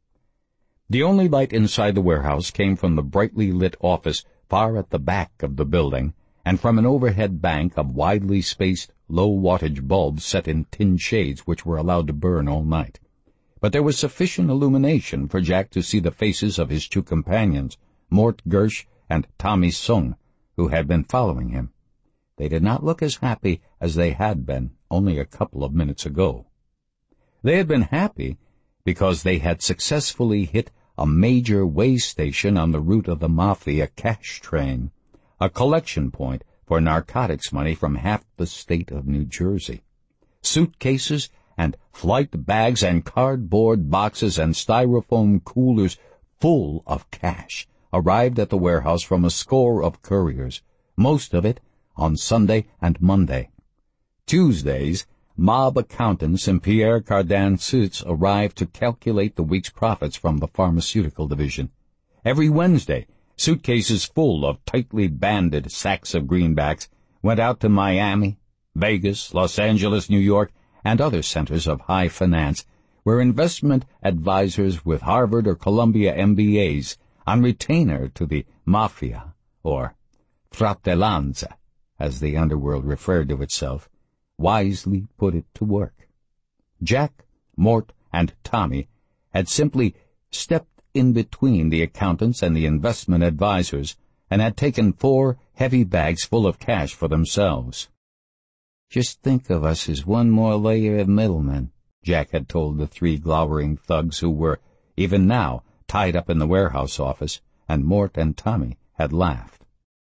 The only light inside the warehouse came from the brightly lit office far at the back of the building, and from an overhead bank of widely spaced, low-wattage bulbs set in tin shades which were allowed to burn all night. But there was sufficient illumination for Jack to see the faces of his two companions, Mort Gersh and Tommy Sung, who had been following him. They did not look as happy as they had been only a couple of minutes ago. They had been happy because they had successfully hit a major way station on the route of the Mafia cash train, a collection point for narcotics money from half the state of New Jersey. Suitcases and flight bags and cardboard boxes and styrofoam coolers full of cash arrived at the warehouse from a score of couriers, most of it on Sunday and Monday. Tuesdays, mob accountants in Pierre Cardin suits arrived to calculate the week's profits from the pharmaceutical division. Every Wednesday, suitcases full of tightly banded sacks of greenbacks went out to Miami, Vegas, Los Angeles, New York, and other centers of high finance, where investment advisors with Harvard or Columbia M B As on retainer to the Mafia, or Fratellanza, as the underworld referred to itself, wisely put it to work. Jack, Mort, and Tommy had simply stepped in between the accountants and the investment advisors and had taken four heavy bags full of cash for themselves. "Just think of us as one more layer of middlemen," Jack had told the three glowering thugs who were, even now, tied up in the warehouse office, and Mort and Tommy had laughed.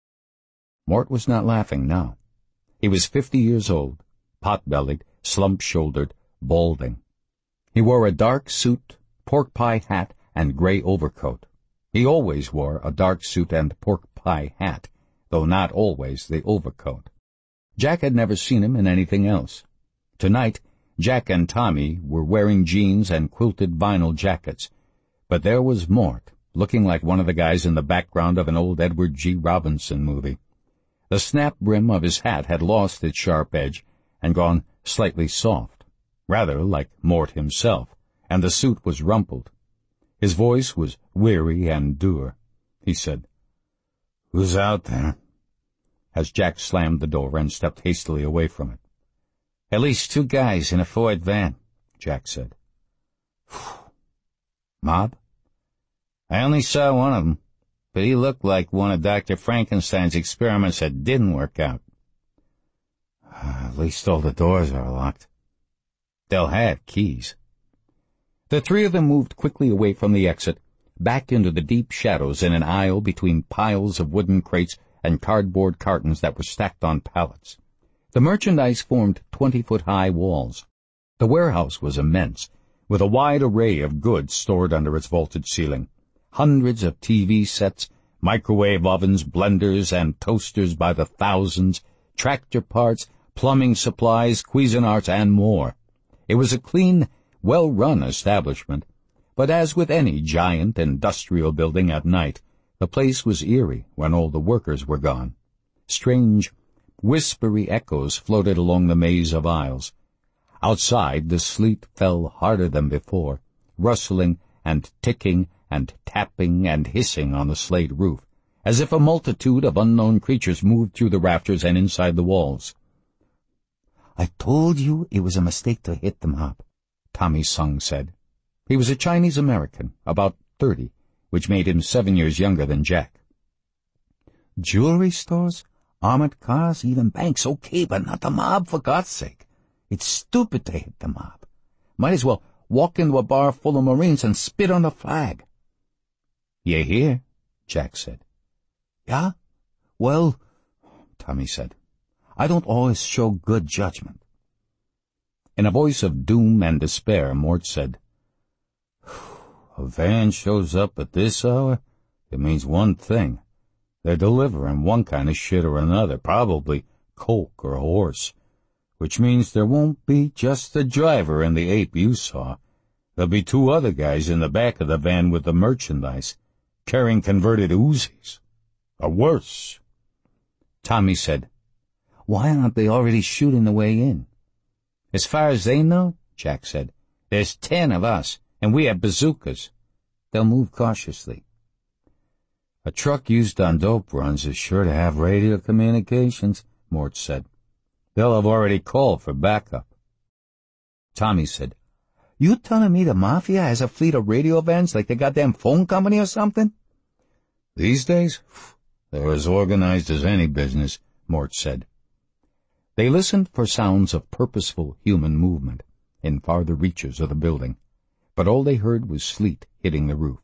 Mort was not laughing now. He was fifty years old, pot-bellied, slump-shouldered, balding. He wore a dark suit, pork-pie hat, and gray overcoat. He always wore a dark suit and pork-pie hat, though not always the overcoat. Jack had never seen him in anything else. Tonight, Jack and Tommy were wearing jeans and quilted vinyl jackets, but there was Mort, looking like one of the guys in the background of an old Edward G. Robinson movie. The snap brim of his hat had lost its sharp edge and gone slightly soft, rather like Mort himself, and the suit was rumpled. His voice was weary and dour. He said, "Who's out there?" as Jack slammed the door and stepped hastily away from it. "At least two guys in a Ford van," Jack said. "Mob?" "I only saw one of them, but he looked like one of Doctor Frankenstein's experiments that didn't work out." "At least all the doors are locked." "They'll have keys." The three of them moved quickly away from the exit, back into the deep shadows in an aisle between piles of wooden crates and cardboard cartons that were stacked on pallets. The merchandise formed twenty-foot-high walls. The warehouse was immense, with a wide array of goods stored under its vaulted ceiling. Hundreds of T V sets, microwave ovens, blenders, and toasters by the thousands, tractor parts, plumbing supplies, Cuisinarts, and more. It was a clean, well-run establishment, but as with any giant industrial building at night, the place was eerie when all the workers were gone. Strange, whispery echoes floated along the maze of aisles. Outside, the sleet fell harder than before, rustling and ticking and tapping and hissing on the slate roof, as if a multitude of unknown creatures moved through the rafters and inside the walls. "I told you it was a mistake to hit them up," Tommy Sung said. He was a Chinese American, about thirty, which made him seven years younger than Jack. "Jewelry stores, armored cars, even banks, okay, but not the mob, for God's sake. It's stupid to hit the mob. Might as well walk into a bar full of Marines and spit on the flag." "You hear?" Jack said. "Yeah? Well," Tommy said, "I don't always show good judgment." In a voice of doom and despair, Mort said, "A van shows up at this hour? It means one thing. They're delivering one kind of shit or another, probably coke or horse, which means there won't be just the driver and the ape you saw. There'll be two other guys in the back of the van with the merchandise, carrying converted Uzis. Or worse." Tommy said, "Why aren't they already shooting the way in?" "As far as they know," Jack said, "there's ten of us, and we have bazookas. They'll move cautiously." "A truck used on dope runs is sure to have radio communications," Mort said. "They'll have already called for backup." Tommy said, "You telling me the Mafia has a fleet of radio vans like the goddamn phone company or something?" "These days, they're as organized as any business," Mort said. They listened for sounds of purposeful human movement in farther reaches of the building, but all they heard was sleet hitting the roof.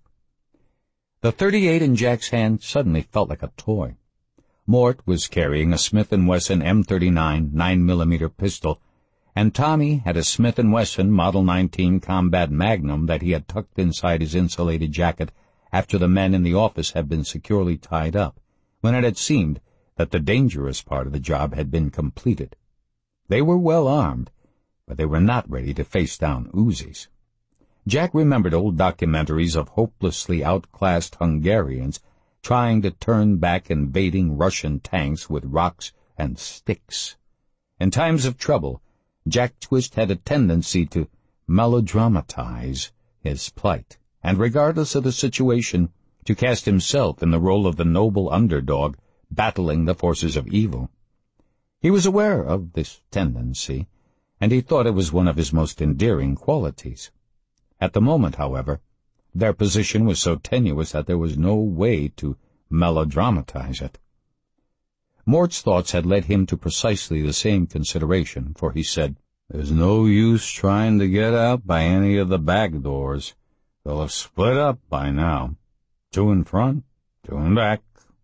The thirty-eight in Jack's hand suddenly felt like a toy. Mort was carrying a Smith and Wesson M thirty-nine nine millimeter pistol, and Tommy had a Smith and Wesson Model nineteen Combat Magnum that he had tucked inside his insulated jacket after the men in the office had been securely tied up, when it had seemed that the dangerous part of the job had been completed. They were well armed, but they were not ready to face down Uzis. Jack remembered old documentaries of hopelessly outclassed Hungarians trying to turn back invading Russian tanks with rocks and sticks. In times of trouble, Jack Twist had a tendency to melodramatize his plight, and regardless of the situation, to cast himself in the role of the noble underdog battling the forces of evil. He was aware of this tendency, and he thought it was one of his most endearing qualities. At the moment, however, their position was so tenuous that there was no way to melodramatize it. Mort's thoughts had led him to precisely the same consideration, for he said, "There's no use trying to get out by any of the back doors. They'll have split up by now. Two in front, two in back."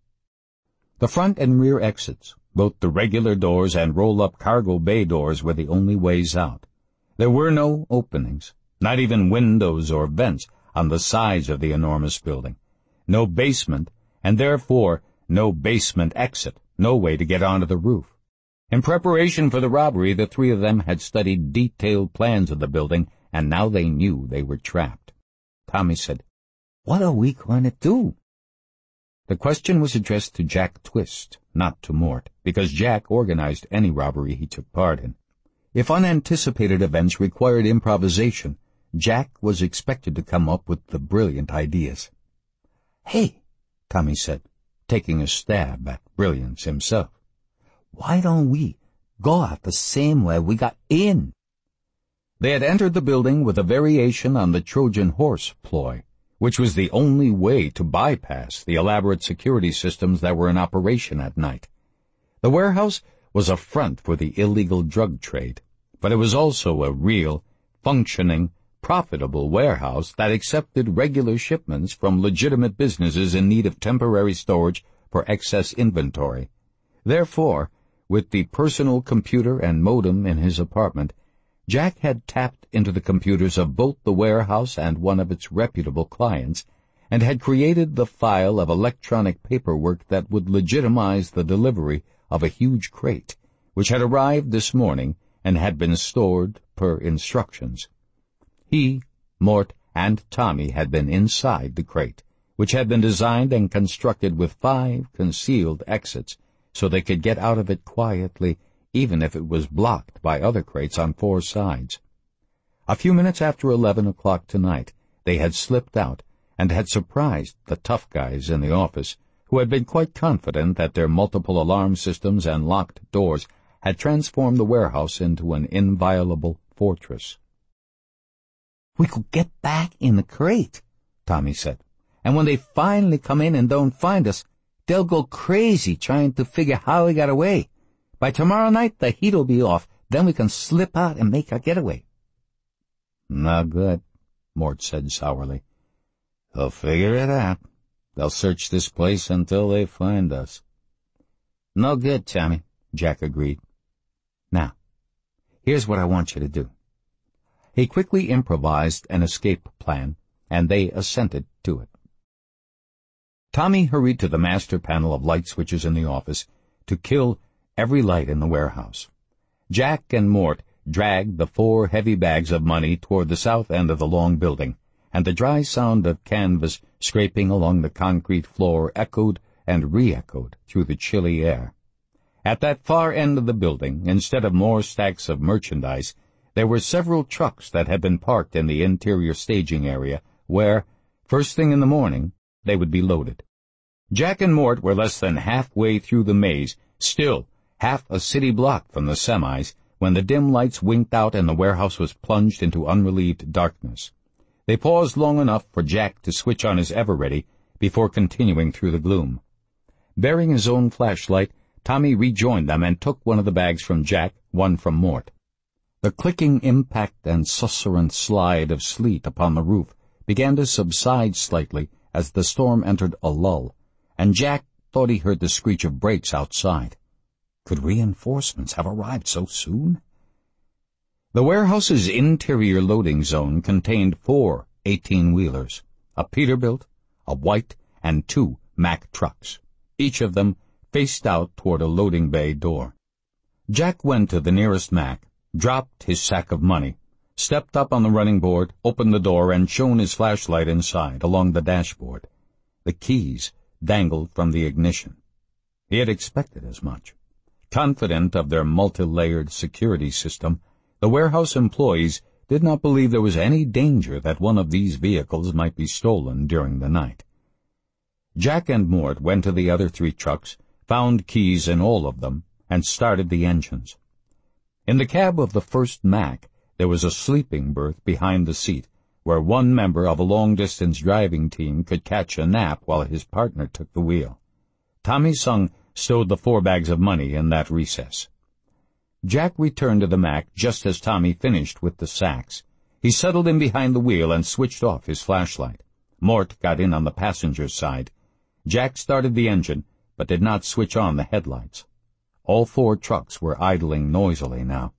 The front and rear exits, both the regular doors and roll-up cargo bay doors, were the only ways out. There were no openings, not even windows or vents on the sides of the enormous building. No basement, and therefore no basement exit, no way to get onto the roof. In preparation for the robbery, the three of them had studied detailed plans of the building, and now they knew they were trapped. Tommy said, "What are we going to do?" The question was addressed to Jack Twist, not to Mort, because Jack organized any robbery he took part in. If unanticipated events required improvisation, Jack was expected to come up with the brilliant ideas. "Hey," Tommy said, taking a stab at brilliance himself, "why don't we go out the same way we got in?" They had entered the building with a variation on the Trojan horse ploy, which was the only way to bypass the elaborate security systems that were in operation at night. The warehouse was a front for the illegal drug trade, but it was also a real, functioning, profitable warehouse that accepted regular shipments from legitimate businesses in need of temporary storage for excess inventory. Therefore, with the personal computer and modem in his apartment, Jack had tapped into the computers of both the warehouse and one of its reputable clients, and had created the file of electronic paperwork that would legitimize the delivery of a huge crate, which had arrived this morning and had been stored per instructions. He, Mort, and Tommy had been inside the crate, which had been designed and constructed with five concealed exits, so they could get out of it quietly, even if it was blocked by other crates on four sides. A few minutes after eleven o'clock tonight, they had slipped out and had surprised the tough guys in the office, who had been quite confident that their multiple alarm systems and locked doors had transformed the warehouse into an inviolable fortress. "We could get back in the crate," Tommy said. "And when they finally come in and don't find us, they'll go crazy trying to figure how we got away. By tomorrow night, the heat'll be off. Then we can slip out and make our getaway." "No good," Mort said sourly. "They'll figure it out. They'll search this place until they find us." "No good, Tommy," Jack agreed. "Now, here's what I want you to do." He quickly improvised an escape plan, and they assented to it. Tommy hurried to the master panel of light switches in the office to kill every light in the warehouse. Jack and Mort dragged the four heavy bags of money toward the south end of the long building, and the dry sound of canvas scraping along the concrete floor echoed and re-echoed through the chilly air. At that far end of the building, instead of more stacks of merchandise, there were several trucks that had been parked in the interior staging area, where, first thing in the morning, they would be loaded. Jack and Mort were less than halfway through the maze, still half a city block from the semis, when the dim lights winked out and the warehouse was plunged into unrelieved darkness. They paused long enough for Jack to switch on his ever-ready before continuing through the gloom. Bearing his own flashlight, Tommy rejoined them and took one of the bags from Jack, one from Mort. The clicking impact and susurrant slide of sleet upon the roof began to subside slightly as the storm entered a lull, and Jack thought he heard the screech of brakes outside. Could reinforcements have arrived so soon? The warehouse's interior loading zone contained four eighteen-wheelers, a Peterbilt, a white, and two Mack trucks. Each of them faced out toward a loading bay door. Jack went to the nearest Mack, dropped his sack of money, stepped up on the running board, opened the door, and shone his flashlight inside, along the dashboard. The keys dangled from the ignition. He had expected as much. Confident of their multi-layered security system, the warehouse employees did not believe there was any danger that one of these vehicles might be stolen during the night. Jack and Mort went to the other three trucks, found keys in all of them, and started the engines. In the cab of the first Mack, there was a sleeping berth behind the seat, where one member of a long-distance driving team could catch a nap while his partner took the wheel. Tommy Sung stowed the four bags of money in that recess. Jack returned to the Mack just as Tommy finished with the sacks. He settled in behind the wheel and switched off his flashlight. Mort got in on the passenger's side. Jack started the engine, but did not switch on the headlights. All four trucks were idling noisily now.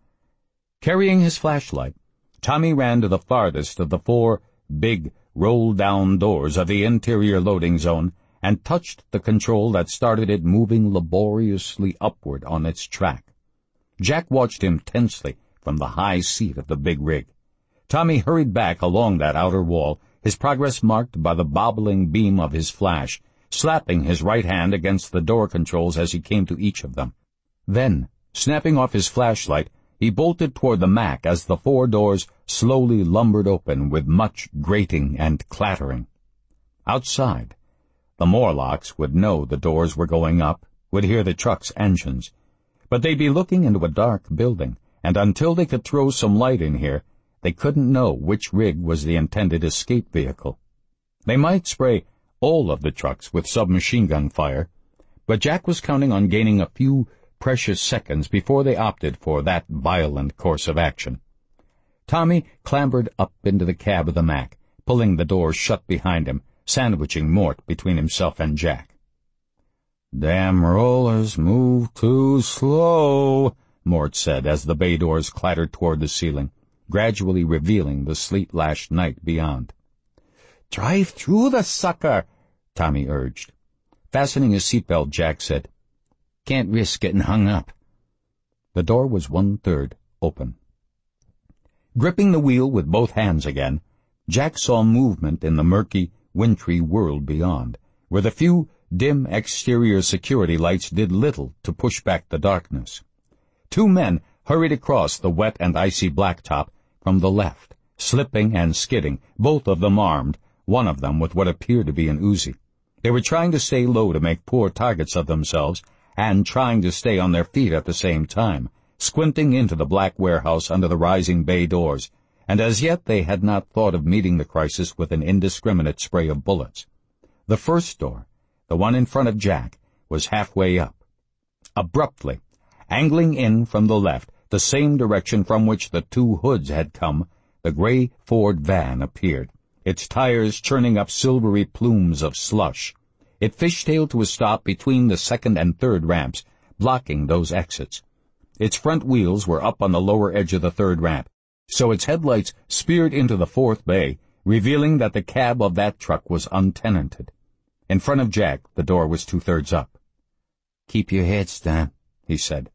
Carrying his flashlight, Tommy ran to the farthest of the four big, roll-down doors of the interior loading zone and touched the control that started it moving laboriously upward on its track. Jack watched him tensely from the high seat of the big rig. Tommy hurried back along that outer wall, his progress marked by the bobbling beam of his flash, slapping his right hand against the door controls as he came to each of them. Then, snapping off his flashlight, he bolted toward the Mack as the four doors slowly lumbered open with much grating and clattering. Outside, the Morlocks would know the doors were going up, would hear the truck's engines, but they'd be looking into a dark building, and until they could throw some light in here, they couldn't know which rig was the intended escape vehicle. They might spray all of the trucks with submachine gun fire, but Jack was counting on gaining a few precious seconds before they opted for that violent course of action. Tommy clambered up into the cab of the Mack, pulling the door shut behind him, sandwiching Mort between himself and Jack. "Damn rollers move too slow," Mort said as the bay doors clattered toward the ceiling, gradually revealing the sleet-lashed night beyond. "Drive through the sucker," Tommy urged. Fastening his seatbelt, Jack said, "Can't risk getting hung up." The door was one-third open. Gripping the wheel with both hands again, Jack saw movement in the murky, wintry world beyond, where the few dim exterior security lights did little to push back the darkness. Two men hurried across the wet and icy blacktop from the left, slipping and skidding, both of them armed, one of them with what appeared to be an Uzi. They were trying to stay low to make poor targets of themselves, and trying to stay on their feet at the same time, squinting into the black warehouse under the rising bay doors, and as yet they had not thought of meeting the crisis with an indiscriminate spray of bullets. The first door, the one in front of Jack, was halfway up. Abruptly, angling in from the left, the same direction from which the two hoods had come, the gray Ford van appeared, its tires churning up silvery plumes of slush. It fishtailed to a stop between the second and third ramps, blocking those exits. Its front wheels were up on the lower edge of the third ramp, so its headlights speared into the fourth bay, revealing that the cab of that truck was untenanted. In front of Jack, the door was two-thirds up. "Keep your heads down," he said.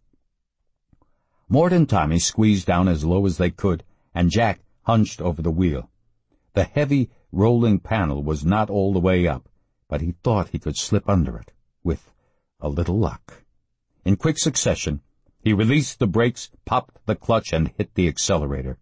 Mort and Tommy squeezed down as low as they could, and Jack hunched over the wheel. The heavy, rolling panel was not all the way up, but he thought he could slip under it, with a little luck. In quick succession, he released the brakes, popped the clutch, and hit the accelerator.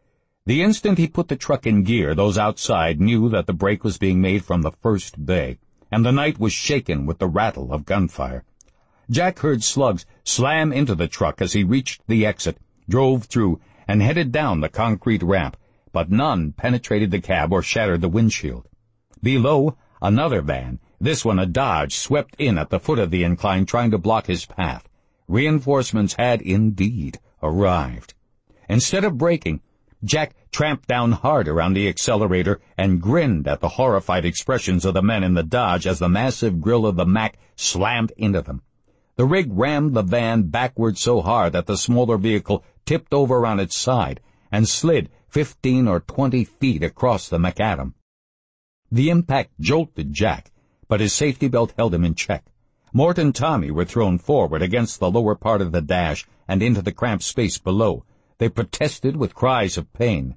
The instant he put the truck in gear, those outside knew that the break was being made from the first bay, and the night was shaken with the rattle of gunfire. Jack heard slugs slam into the truck as he reached the exit, drove through, and headed down the concrete ramp, but none penetrated the cab or shattered the windshield. Below, another van, this one a Dodge, swept in at the foot of the incline, trying to block his path. Reinforcements had indeed arrived. Instead of braking, Jack tramped down harder on the accelerator and grinned at the horrified expressions of the men in the Dodge as the massive grill of the Mack slammed into them. The rig rammed the van backward so hard that the smaller vehicle tipped over on its side and slid fifteen or twenty feet across the macadam. The impact jolted Jack, but his safety belt held him in check. Mort and Tommy were thrown forward against the lower part of the dash and into the cramped space below. They protested with cries of pain.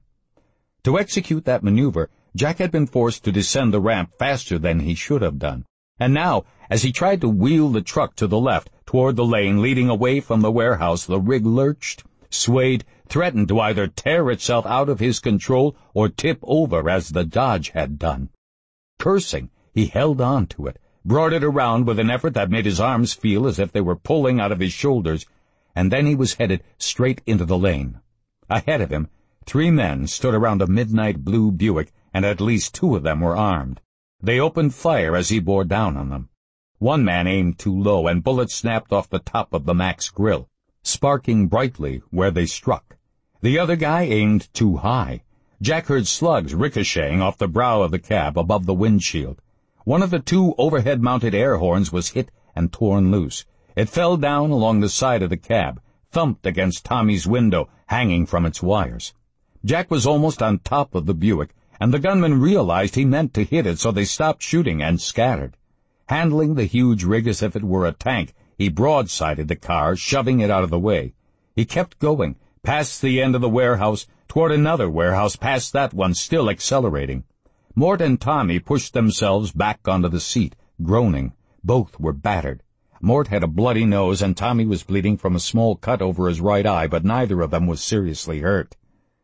To execute that maneuver, Jack had been forced to descend the ramp faster than he should have done. And now, as he tried to wheel the truck to the left, toward the lane leading away from the warehouse, the rig lurched, swayed, threatened to either tear itself out of his control or tip over as the Dodge had done. Cursing, he held on to it, brought it around with an effort that made his arms feel as if they were pulling out of his shoulders, and then he was headed straight into the lane. Ahead of him, three men stood around a midnight blue Buick, and at least two of them were armed. They opened fire as he bore down on them. One man aimed too low, and bullets snapped off the top of the Mack's grill, sparking brightly where they struck. The other guy aimed too high. Jack heard slugs ricocheting off the brow of the cab above the windshield. One of the two overhead-mounted air horns was hit and torn loose. It fell down along the side of the cab, thumped against Tommy's window, hanging from its wires. Jack was almost on top of the Buick, and the gunman realized he meant to hit it, so they stopped shooting and scattered. Handling the huge rig as if it were a tank, he broadsided the car, shoving it out of the way. He kept going, past the end of the warehouse, toward another warehouse, past that one, still accelerating. Mort and Tommy pushed themselves back onto the seat, groaning. Both were battered. Mort had a bloody nose, and Tommy was bleeding from a small cut over his right eye, but neither of them was seriously hurt.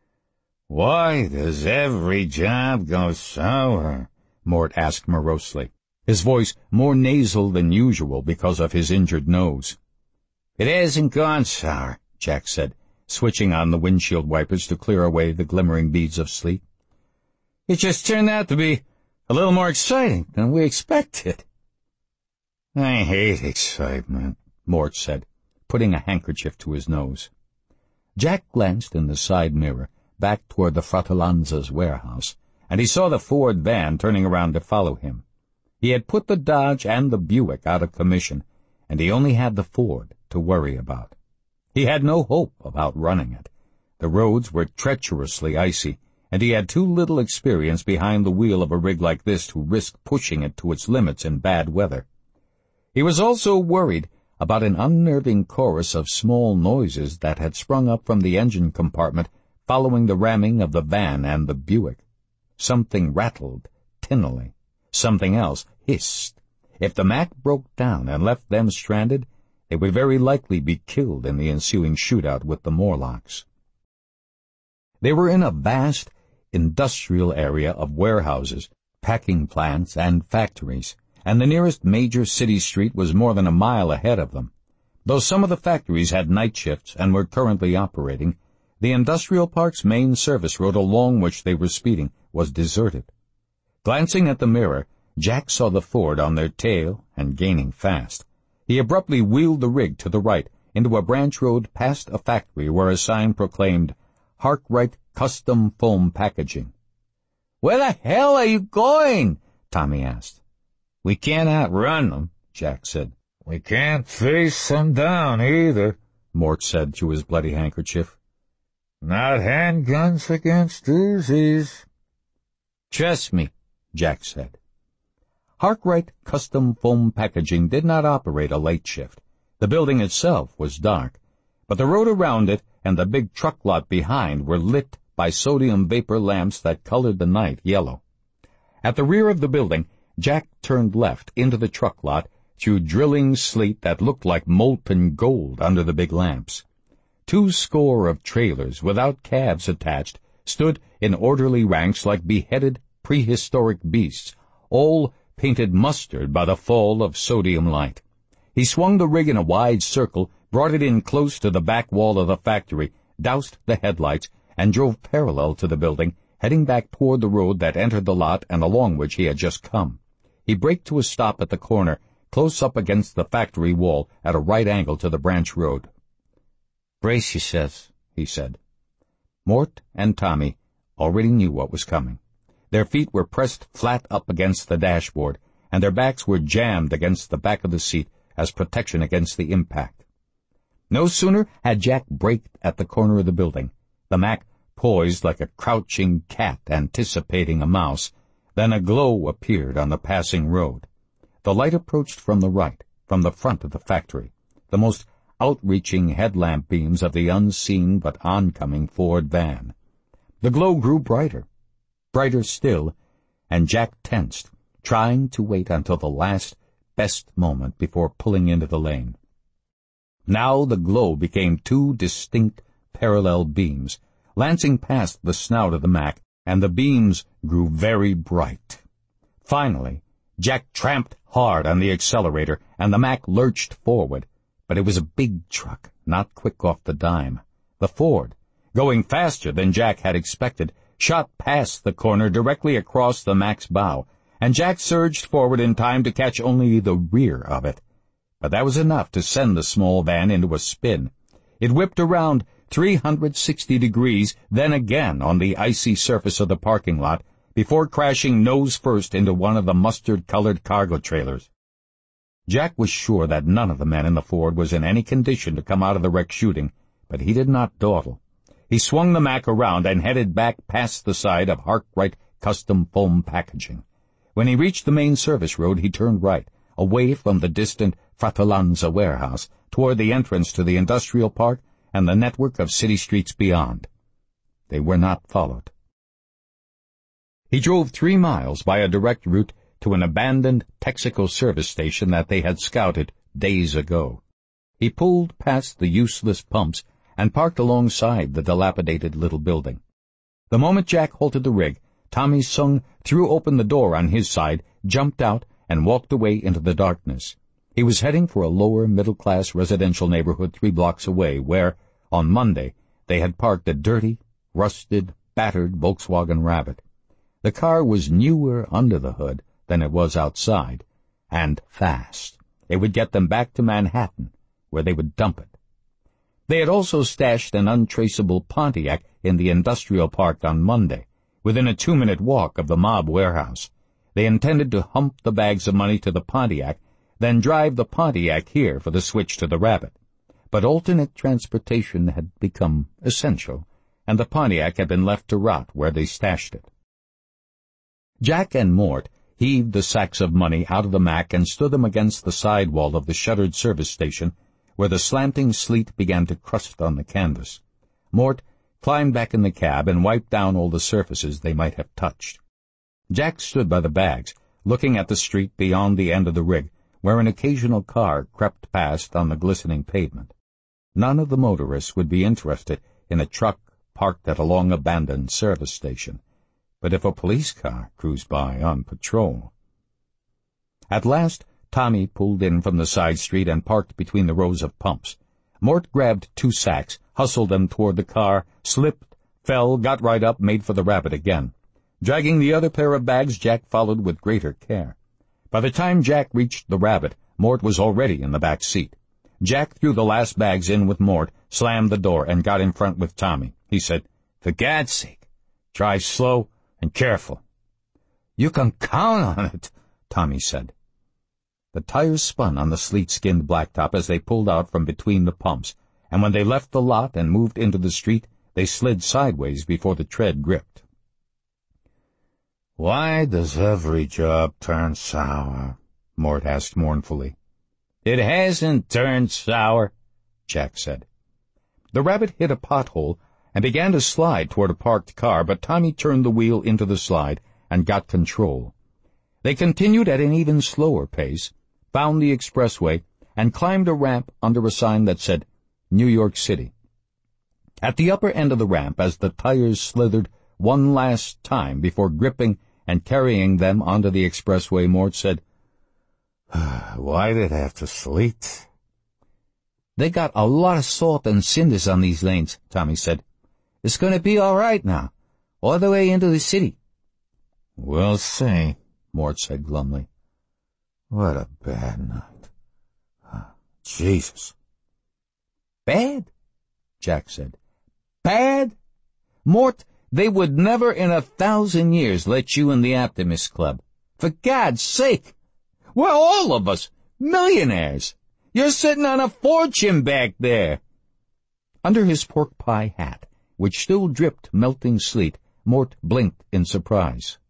"Why does every job go sour?" Mort asked morosely, his voice more nasal than usual because of his injured nose. "It hasn't gone sour," Jack said, switching on the windshield wipers to clear away the glimmering beads of sleet. "It just turned out to be a little more exciting than we expected." "I hate excitement," Mort said, putting a handkerchief to his nose. Jack glanced in the side mirror, back toward the Fratellanza's warehouse, and he saw the Ford van turning around to follow him. He had put the Dodge and the Buick out of commission, and he only had the Ford to worry about. He had no hope of outrunning it. The roads were treacherously icy, and he had too little experience behind the wheel of a rig like this to risk pushing it to its limits in bad weather. He was also worried about an unnerving chorus of small noises that had sprung up from the engine compartment following the ramming of the van and the Buick. Something rattled tinnily. Something else hissed. If the Mack broke down and left them stranded, they would very likely be killed in the ensuing shootout with the Morlocks. They were in a vast industrial area of warehouses, packing plants, and factories, and the nearest major city street was more than a mile ahead of them. Though some of the factories had night shifts and were currently operating, the industrial park's main service road along which they were speeding was deserted. Glancing at the mirror, Jack saw the Ford on their tail and gaining fast. He abruptly wheeled the rig to the right into a branch road past a factory where a sign proclaimed, Harkwright Custom Foam Packaging. "Where the hell are you going?" Tommy asked. "We can't outrun them," Jack said. "We can't face them down either," Mort said through his bloody handkerchief. "Not handguns against Uzis." "Trust me," Jack said. Harkwright Custom Foam Packaging did not operate a late shift. The building itself was dark, but the road around it and the big truck lot behind were lit by sodium vapor lamps that colored the night yellow. At the rear of the building, Jack turned left into the truck lot through drilling sleet that looked like molten gold under the big lamps. Two score of trailers without cabs attached stood in orderly ranks like beheaded prehistoric beasts, all painted mustard by the fall of sodium light. He swung the rig in a wide circle, brought it in close to the back wall of the factory, doused the headlights, and drove parallel to the building, heading back toward the road that entered the lot and along which he had just come. He braked to a stop at the corner, close up against the factory wall at a right angle to the branch road. "Brace yourselves," he said. Mort and Tommy already knew what was coming. Their feet were pressed flat up against the dashboard, and their backs were jammed against the back of the seat as protection against the impact. No sooner had Jack braked at the corner of the building, the Mac poised like a crouching cat anticipating a mouse, than a glow appeared on the passing road. The light approached from the right, from the front of the factory, the most outreaching headlamp beams of the unseen but oncoming Ford van. The glow grew brighter, brighter still, and Jack tensed, trying to wait until the last, best moment before pulling into the lane. Now the glow became two distinct parallel beams, lancing past the snout of the Mac, and the beams grew very bright. Finally, Jack tramped hard on the accelerator, and the Mac lurched forward. But it was a big truck, not quick off the dime. The Ford, going faster than Jack had expected, shot past the corner directly across the Mac's bow, and Jack surged forward in time to catch only the rear of it. But that was enough to send the small van into a spin. It whipped around three hundred sixty degrees, then again on the icy surface of the parking lot, before crashing nose first into one of the mustard-colored cargo trailers. Jack was sure that none of the men in the Ford was in any condition to come out of the wreck shooting, but he did not dawdle. He swung the Mac around and headed back past the side of Harkwright Custom Foam Packaging. When he reached the main service road, he turned right, away from the distant Fratellanza warehouse, toward the entrance to the industrial park and the network of city streets beyond. They were not followed. He drove three miles by a direct route to an abandoned Texaco service station that they had scouted days ago. He pulled past the useless pumps and parked alongside the dilapidated little building. The moment Jack halted the rig, Tommy Sung threw open the door on his side, jumped out, and walked away into the darkness. He was heading for a lower middle-class residential neighborhood three blocks away where, on Monday, they had parked a dirty, rusted, battered Volkswagen Rabbit. The car was newer under the hood than it was outside, and fast. It would get them back to Manhattan, where they would dump it. They had also stashed an untraceable Pontiac in the industrial park on Monday, within a two-minute walk of the mob warehouse. They intended to hump the bags of money to the Pontiac, then drive the Pontiac here for the switch to the Rabbit. But alternate transportation had become essential, and the Pontiac had been left to rot where they stashed it. Jack and Mort heaved the sacks of money out of the Mac and stood them against the side wall of the shuttered service station, where the slanting sleet began to crust on the canvas. Mort climbed back in the cab and wiped down all the surfaces they might have touched. Jack stood by the bags, looking at the street beyond the end of the rig, where an occasional car crept past on the glistening pavement. None of the motorists would be interested in a truck parked at a long-abandoned service station, but if a police car cruised by on patrol. At last, Tommy pulled in from the side street and parked between the rows of pumps. Mort grabbed two sacks, hustled them toward the car, slipped, fell, got right up, made for the rabbit again. Dragging the other pair of bags, Jack followed with greater care. By the time Jack reached the rabbit, Mort was already in the back seat. Jack threw the last bags in with Mort, slammed the door, and got in front with Tommy. He said, "For God's sake, drive slow and careful." "You can count on it," Tommy said. The tires spun on the sleet-skinned blacktop as they pulled out from between the pumps, and when they left the lot and moved into the street, they slid sideways before the tread gripped. "Why does every job turn sour?" Mort asked mournfully. "It hasn't turned sour," Jack said. The rabbit hit a pothole and began to slide toward a parked car, but Tommy turned the wheel into the slide and got control. They continued at an even slower pace, found the expressway, and climbed a ramp under a sign that said New York City. At the upper end of the ramp, as the tires slithered one last time before gripping and carrying them onto the expressway, Mort said, "Why did it have to sleet?" "They got a lot of salt and cinders on these lanes," Tommy said. "It's going to be all right now, all the way into the city." "We'll see," Mort said glumly. "What a bad night. Jesus." "Bad?" Jack said. "Bad? Mort, they would never in a thousand years let you in the Optimist Club. For God's sake! We're all of us millionaires. You're sitting on a fortune back there." Under his pork pie hat, which still dripped melting sleet, Mort blinked in surprise.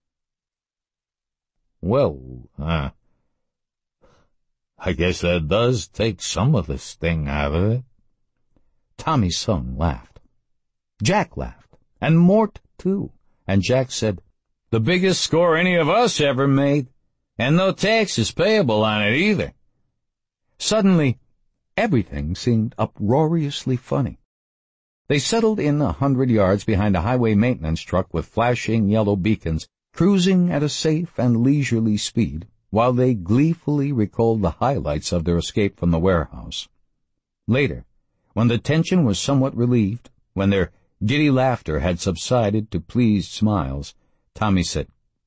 "Well, uh, I guess that does take some of the sting out of it." Tommy's son laughed. Jack laughed, and Mort too, and Jack said, "The biggest score any of us ever made, and no taxes payable on it either." Suddenly, everything seemed uproariously funny. They settled in a hundred yards behind a highway maintenance truck with flashing yellow beacons, cruising at a safe and leisurely speed, while they gleefully recalled the highlights of their escape from the warehouse. Later, when the tension was somewhat relieved, when their giddy laughter had subsided to pleased smiles, Tommy said,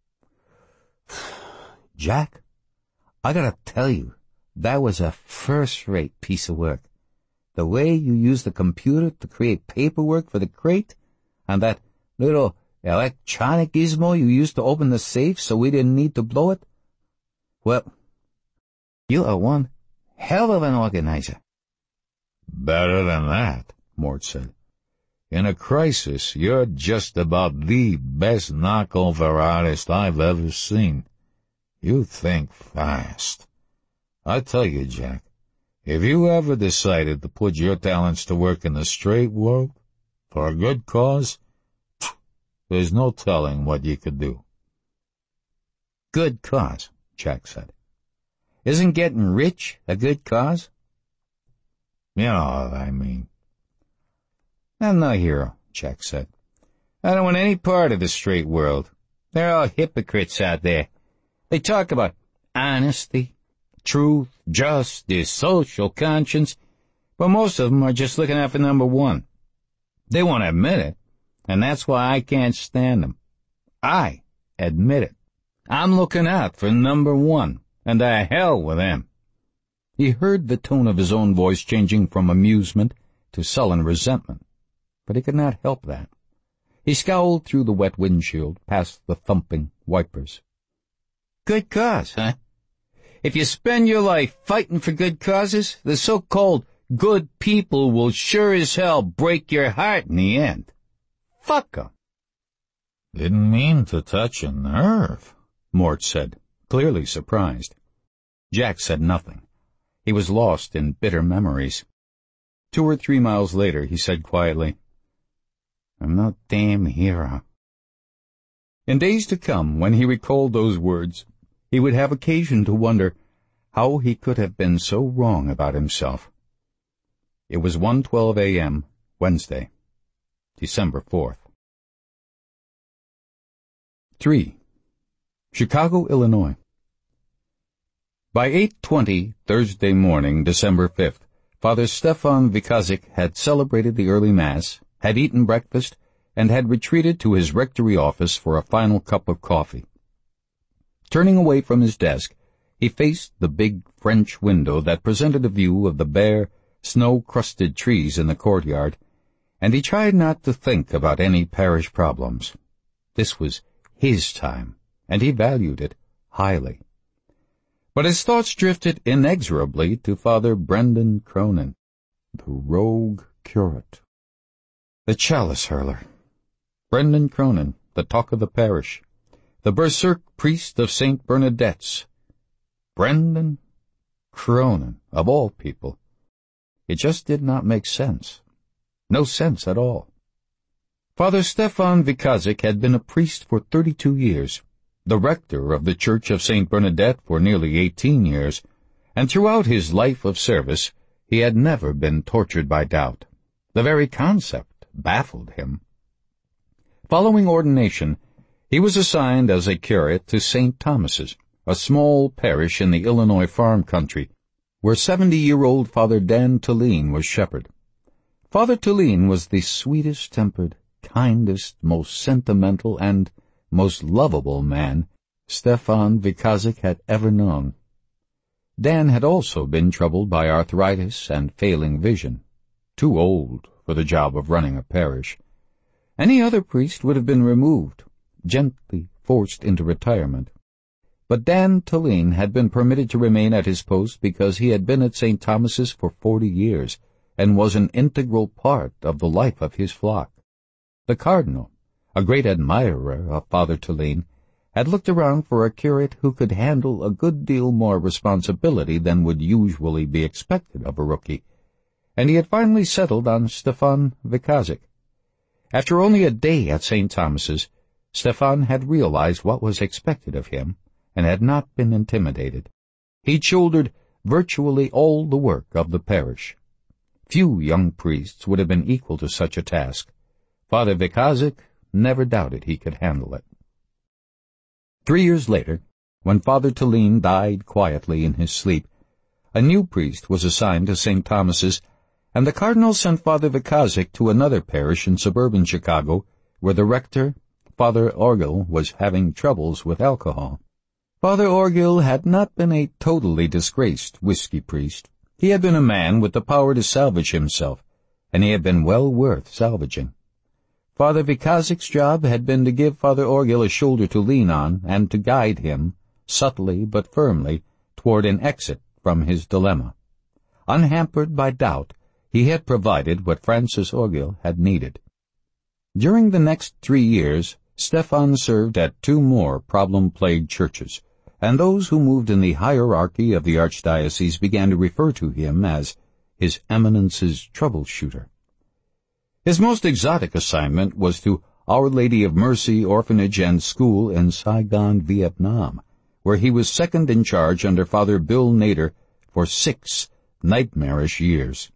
"Jack, I gotta tell you, that was a first-rate piece of work. The way you used the computer to create paperwork for the crate, and that little electronic gizmo you used to open the safe so we didn't need to blow it. Well, you are one hell of an organizer." "Better than that," Mort said. "In a crisis, you're just about the best knockover artist I've ever seen. You think fast. I tell you, Jack, if you ever decided to put your talents to work in the straight world, for a good cause, there's no telling what you could do." "Good cause," Jack said. "Isn't getting rich a good cause?" "You know what I mean." "I'm no hero," Jack said. "I don't want any part of the straight world. They're all hypocrites out there. They talk about honesty, truth, justice, social conscience, but most of them are just looking out for number one. They won't admit it, and that's why I can't stand them. I admit it. I'm looking out for number one, and the hell with them." He heard the tone of his own voice changing from amusement to sullen resentment, but he could not help that. He scowled through the wet windshield, past the thumping wipers. "Good cause, huh? If you spend your life fighting for good causes, the so-called good people will sure as hell break your heart in the end. Fuck 'em." "Didn't mean to touch a nerve," Mort said, clearly surprised. Jack said nothing. He was lost in bitter memories. Two or three miles later, he said quietly, "I'm no damn hero." In days to come, when he recalled those words, he would have occasion to wonder how he could have been so wrong about himself. It was one twelve a.m., Wednesday, December fourth. Three. Chicago, Illinois. By eight twenty Thursday morning, December fifth, Father Stefan Vikazik had celebrated the early Mass, had eaten breakfast, and had retreated to his rectory office for a final cup of coffee. Turning away from his desk, he faced the big French window that presented a view of the bare, snow-crusted trees in the courtyard, and he tried not to think about any parish problems. This was his time, and he valued it highly. But his thoughts drifted inexorably to Father Brendan Cronin, the rogue curate, the chalice hurler. Brendan Cronin, the talk of the parish, the berserk priest of Saint Bernadette's. Brendan Cronin, of all people. It just did not make sense. No sense at all. Father Stefan Vikazik had been a priest for thirty-two years, the rector of the Church of Saint Bernadette for nearly eighteen years, and throughout his life of service he had never been tortured by doubt. The very concept baffled him. Following ordination, he was assigned as a curate to Saint Thomas's, a small parish in the Illinois farm country, where seventy-year-old Father Dan Tulien was shepherd. Father Tulien was the sweetest-tempered, kindest, most sentimental, and most lovable man Stefan Vikazik had ever known. Dan had also been troubled by arthritis and failing vision, too old for the job of running a parish. Any other priest would have been removed, gently forced into retirement. But Dan Tulien had been permitted to remain at his post because he had been at Saint Thomas's for forty years and was an integral part of the life of his flock. The cardinal, a great admirer of Father Tulien, had looked around for a curate who could handle a good deal more responsibility than would usually be expected of a rookie, and he had finally settled on Stefan Vikazik. After only a day at Saint Thomas's, Stefan had realized what was expected of him and had not been intimidated. He'd shouldered virtually all the work of the parish. Few young priests would have been equal to such a task. Father Vikazik never doubted he could handle it. Three years later, when Father Tulien died quietly in his sleep, a new priest was assigned to Saint Thomas's, and the cardinal sent Father Vikazik to another parish in suburban Chicago, where the rector, Father Orgel, was having troubles with alcohol. Father Orgel had not been a totally disgraced whiskey priest. He had been a man with the power to salvage himself, and he had been well worth salvaging. Father Vikazik's job had been to give Father Orgel a shoulder to lean on and to guide him, subtly but firmly, toward an exit from his dilemma. Unhampered by doubt, he had provided what Francis Orgel had needed. During the next three years, Stefan served at two more problem-plagued churches, and those who moved in the hierarchy of the archdiocese began to refer to him as His Eminence's troubleshooter. His most exotic assignment was to Our Lady of Mercy Orphanage and School in Saigon, Vietnam, where he was second in charge under Father Bill Nader for six nightmarish years.